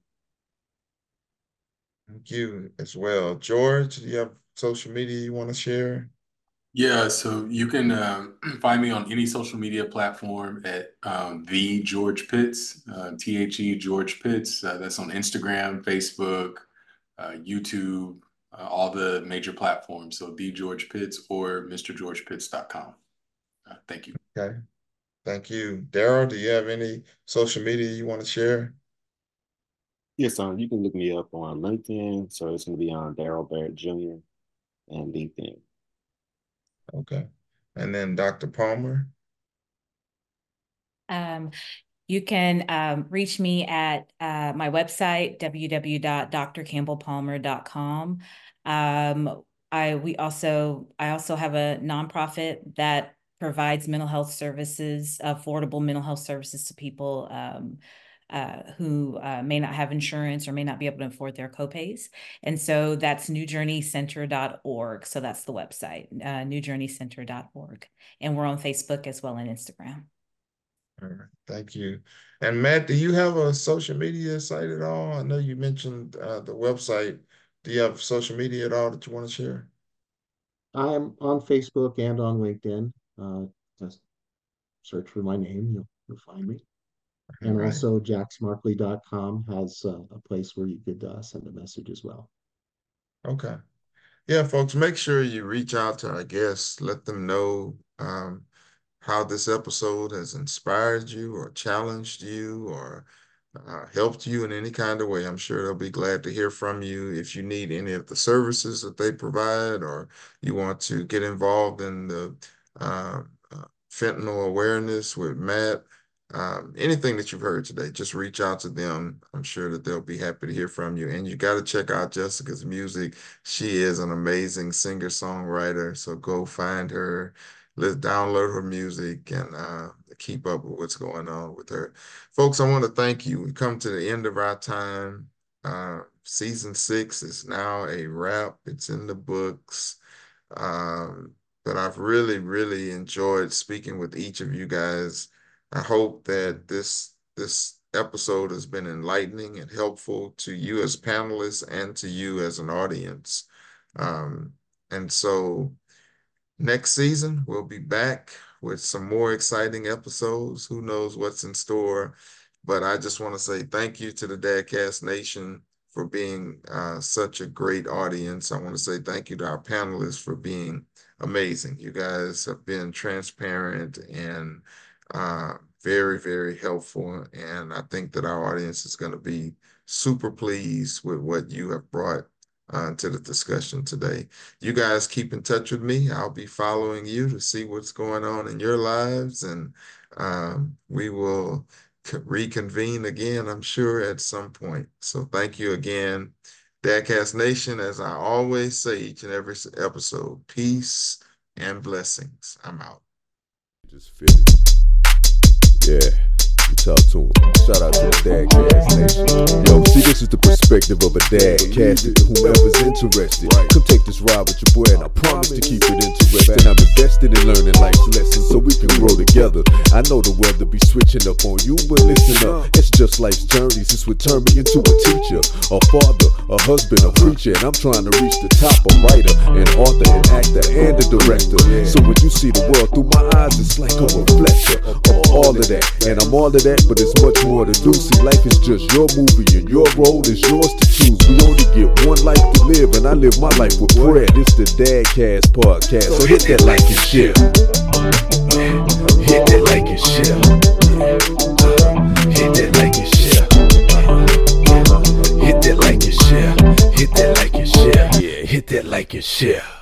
Thank you as well. George, do you have social media you want to share? Yeah, so you can uh, find me on any social media platform at um, the George Pitts, uh, T H E George Pitts. Uh, that's on Instagram, Facebook, uh, YouTube, uh, all the major platforms. So the George Pitts or Mr George Pitts dot com. Uh, thank you. Okay. Thank you. Daryl, do you have any social media you want to share? Yes, um, you can look me up on LinkedIn. So it's going to be on Daryl Barrett Junior and LinkedIn. Okay. And then Doctor Palmer? Um, you can um, reach me at uh, my website, w w w dot d r campbell palmer dot com. Um, I we also I also have a nonprofit that provides mental health services, affordable mental health services to people um, uh, who uh, may not have insurance or may not be able to afford their copays. And so that's new journey center dot org. So that's the website, uh, new journey center dot org. And we're on Facebook as well and Instagram. All right, thank you. And Matt, do you have a social media site at all? I know you mentioned uh, the website. Do you have social media at all that you want to share? I'm on Facebook and on LinkedIn. Uh, just search for my name, you'll, you'll find me. All And right. also jack smarkley dot com has uh, a place where you could uh, send a message as well. Okay. Yeah, folks, make sure you reach out to our guests. Let them know um, how this episode has inspired you or challenged you or uh, helped you in any kind of way. I'm sure they'll be glad to hear from you. If you need any of the services that they provide or you want to get involved in the uh, uh, fentanyl awareness with Matt, um, anything that you've heard today, just reach out to them. I'm sure that they'll be happy to hear from you. And you got to check out Jessica's music. She is an amazing singer-songwriter. So go find her. Let's download her music and uh, keep up with what's going on with her. Folks, I want to thank you. We come to the end of our time. Uh, season six is now a wrap. It's in the books. Um, but I've really, really enjoyed speaking with each of you guys. I hope that this this episode has been enlightening and helpful to you as panelists and to you as an audience. Um, and so next season, we'll be back with some more exciting episodes. Who knows what's in store? But I just want to say thank you to the Dadcast Nation for being uh, such a great audience. I want to say thank you to our panelists for being amazing. You guys have been transparent and uh, very, very helpful. And I think that our audience is going to be super pleased with what you have brought uh, to the discussion today. You guys keep in touch with me. I'll be following you to see what's going on in your lives. And um, we will reconvene again, I'm sure, at some point. So thank you again, Dadcast Nation. As I always say each and every episode, peace and blessings. I'm out. Just feel it. Yeah. You talk to him. Shout out to the Dadcast Nation. Yo, see, this is the perspective of a dad. Cast it to whomever's interested. Come take this ride with your boy, and I promise to keep it interesting. I'm invested in learning life's lessons so we can grow together. I know the weather be switching up on you, but listen up. It's just life's journeys. This would turn me into a teacher, a father, a husband, a preacher, and I'm trying to reach the top. A writer, an author, an actor, and a director. So when you see the world through my eyes, it's like a reflection of all of that. And I'm all of that, but it's much more to do. See, life is just your movie and your role is yours to choose. We only get one life to live, and I live my life with prayer. This the Dadcast podcast, so hit that like and share. Hit that like and share. Hit that like and share. Hit that like and share. Hit that like and share. Yeah, hit that like and share.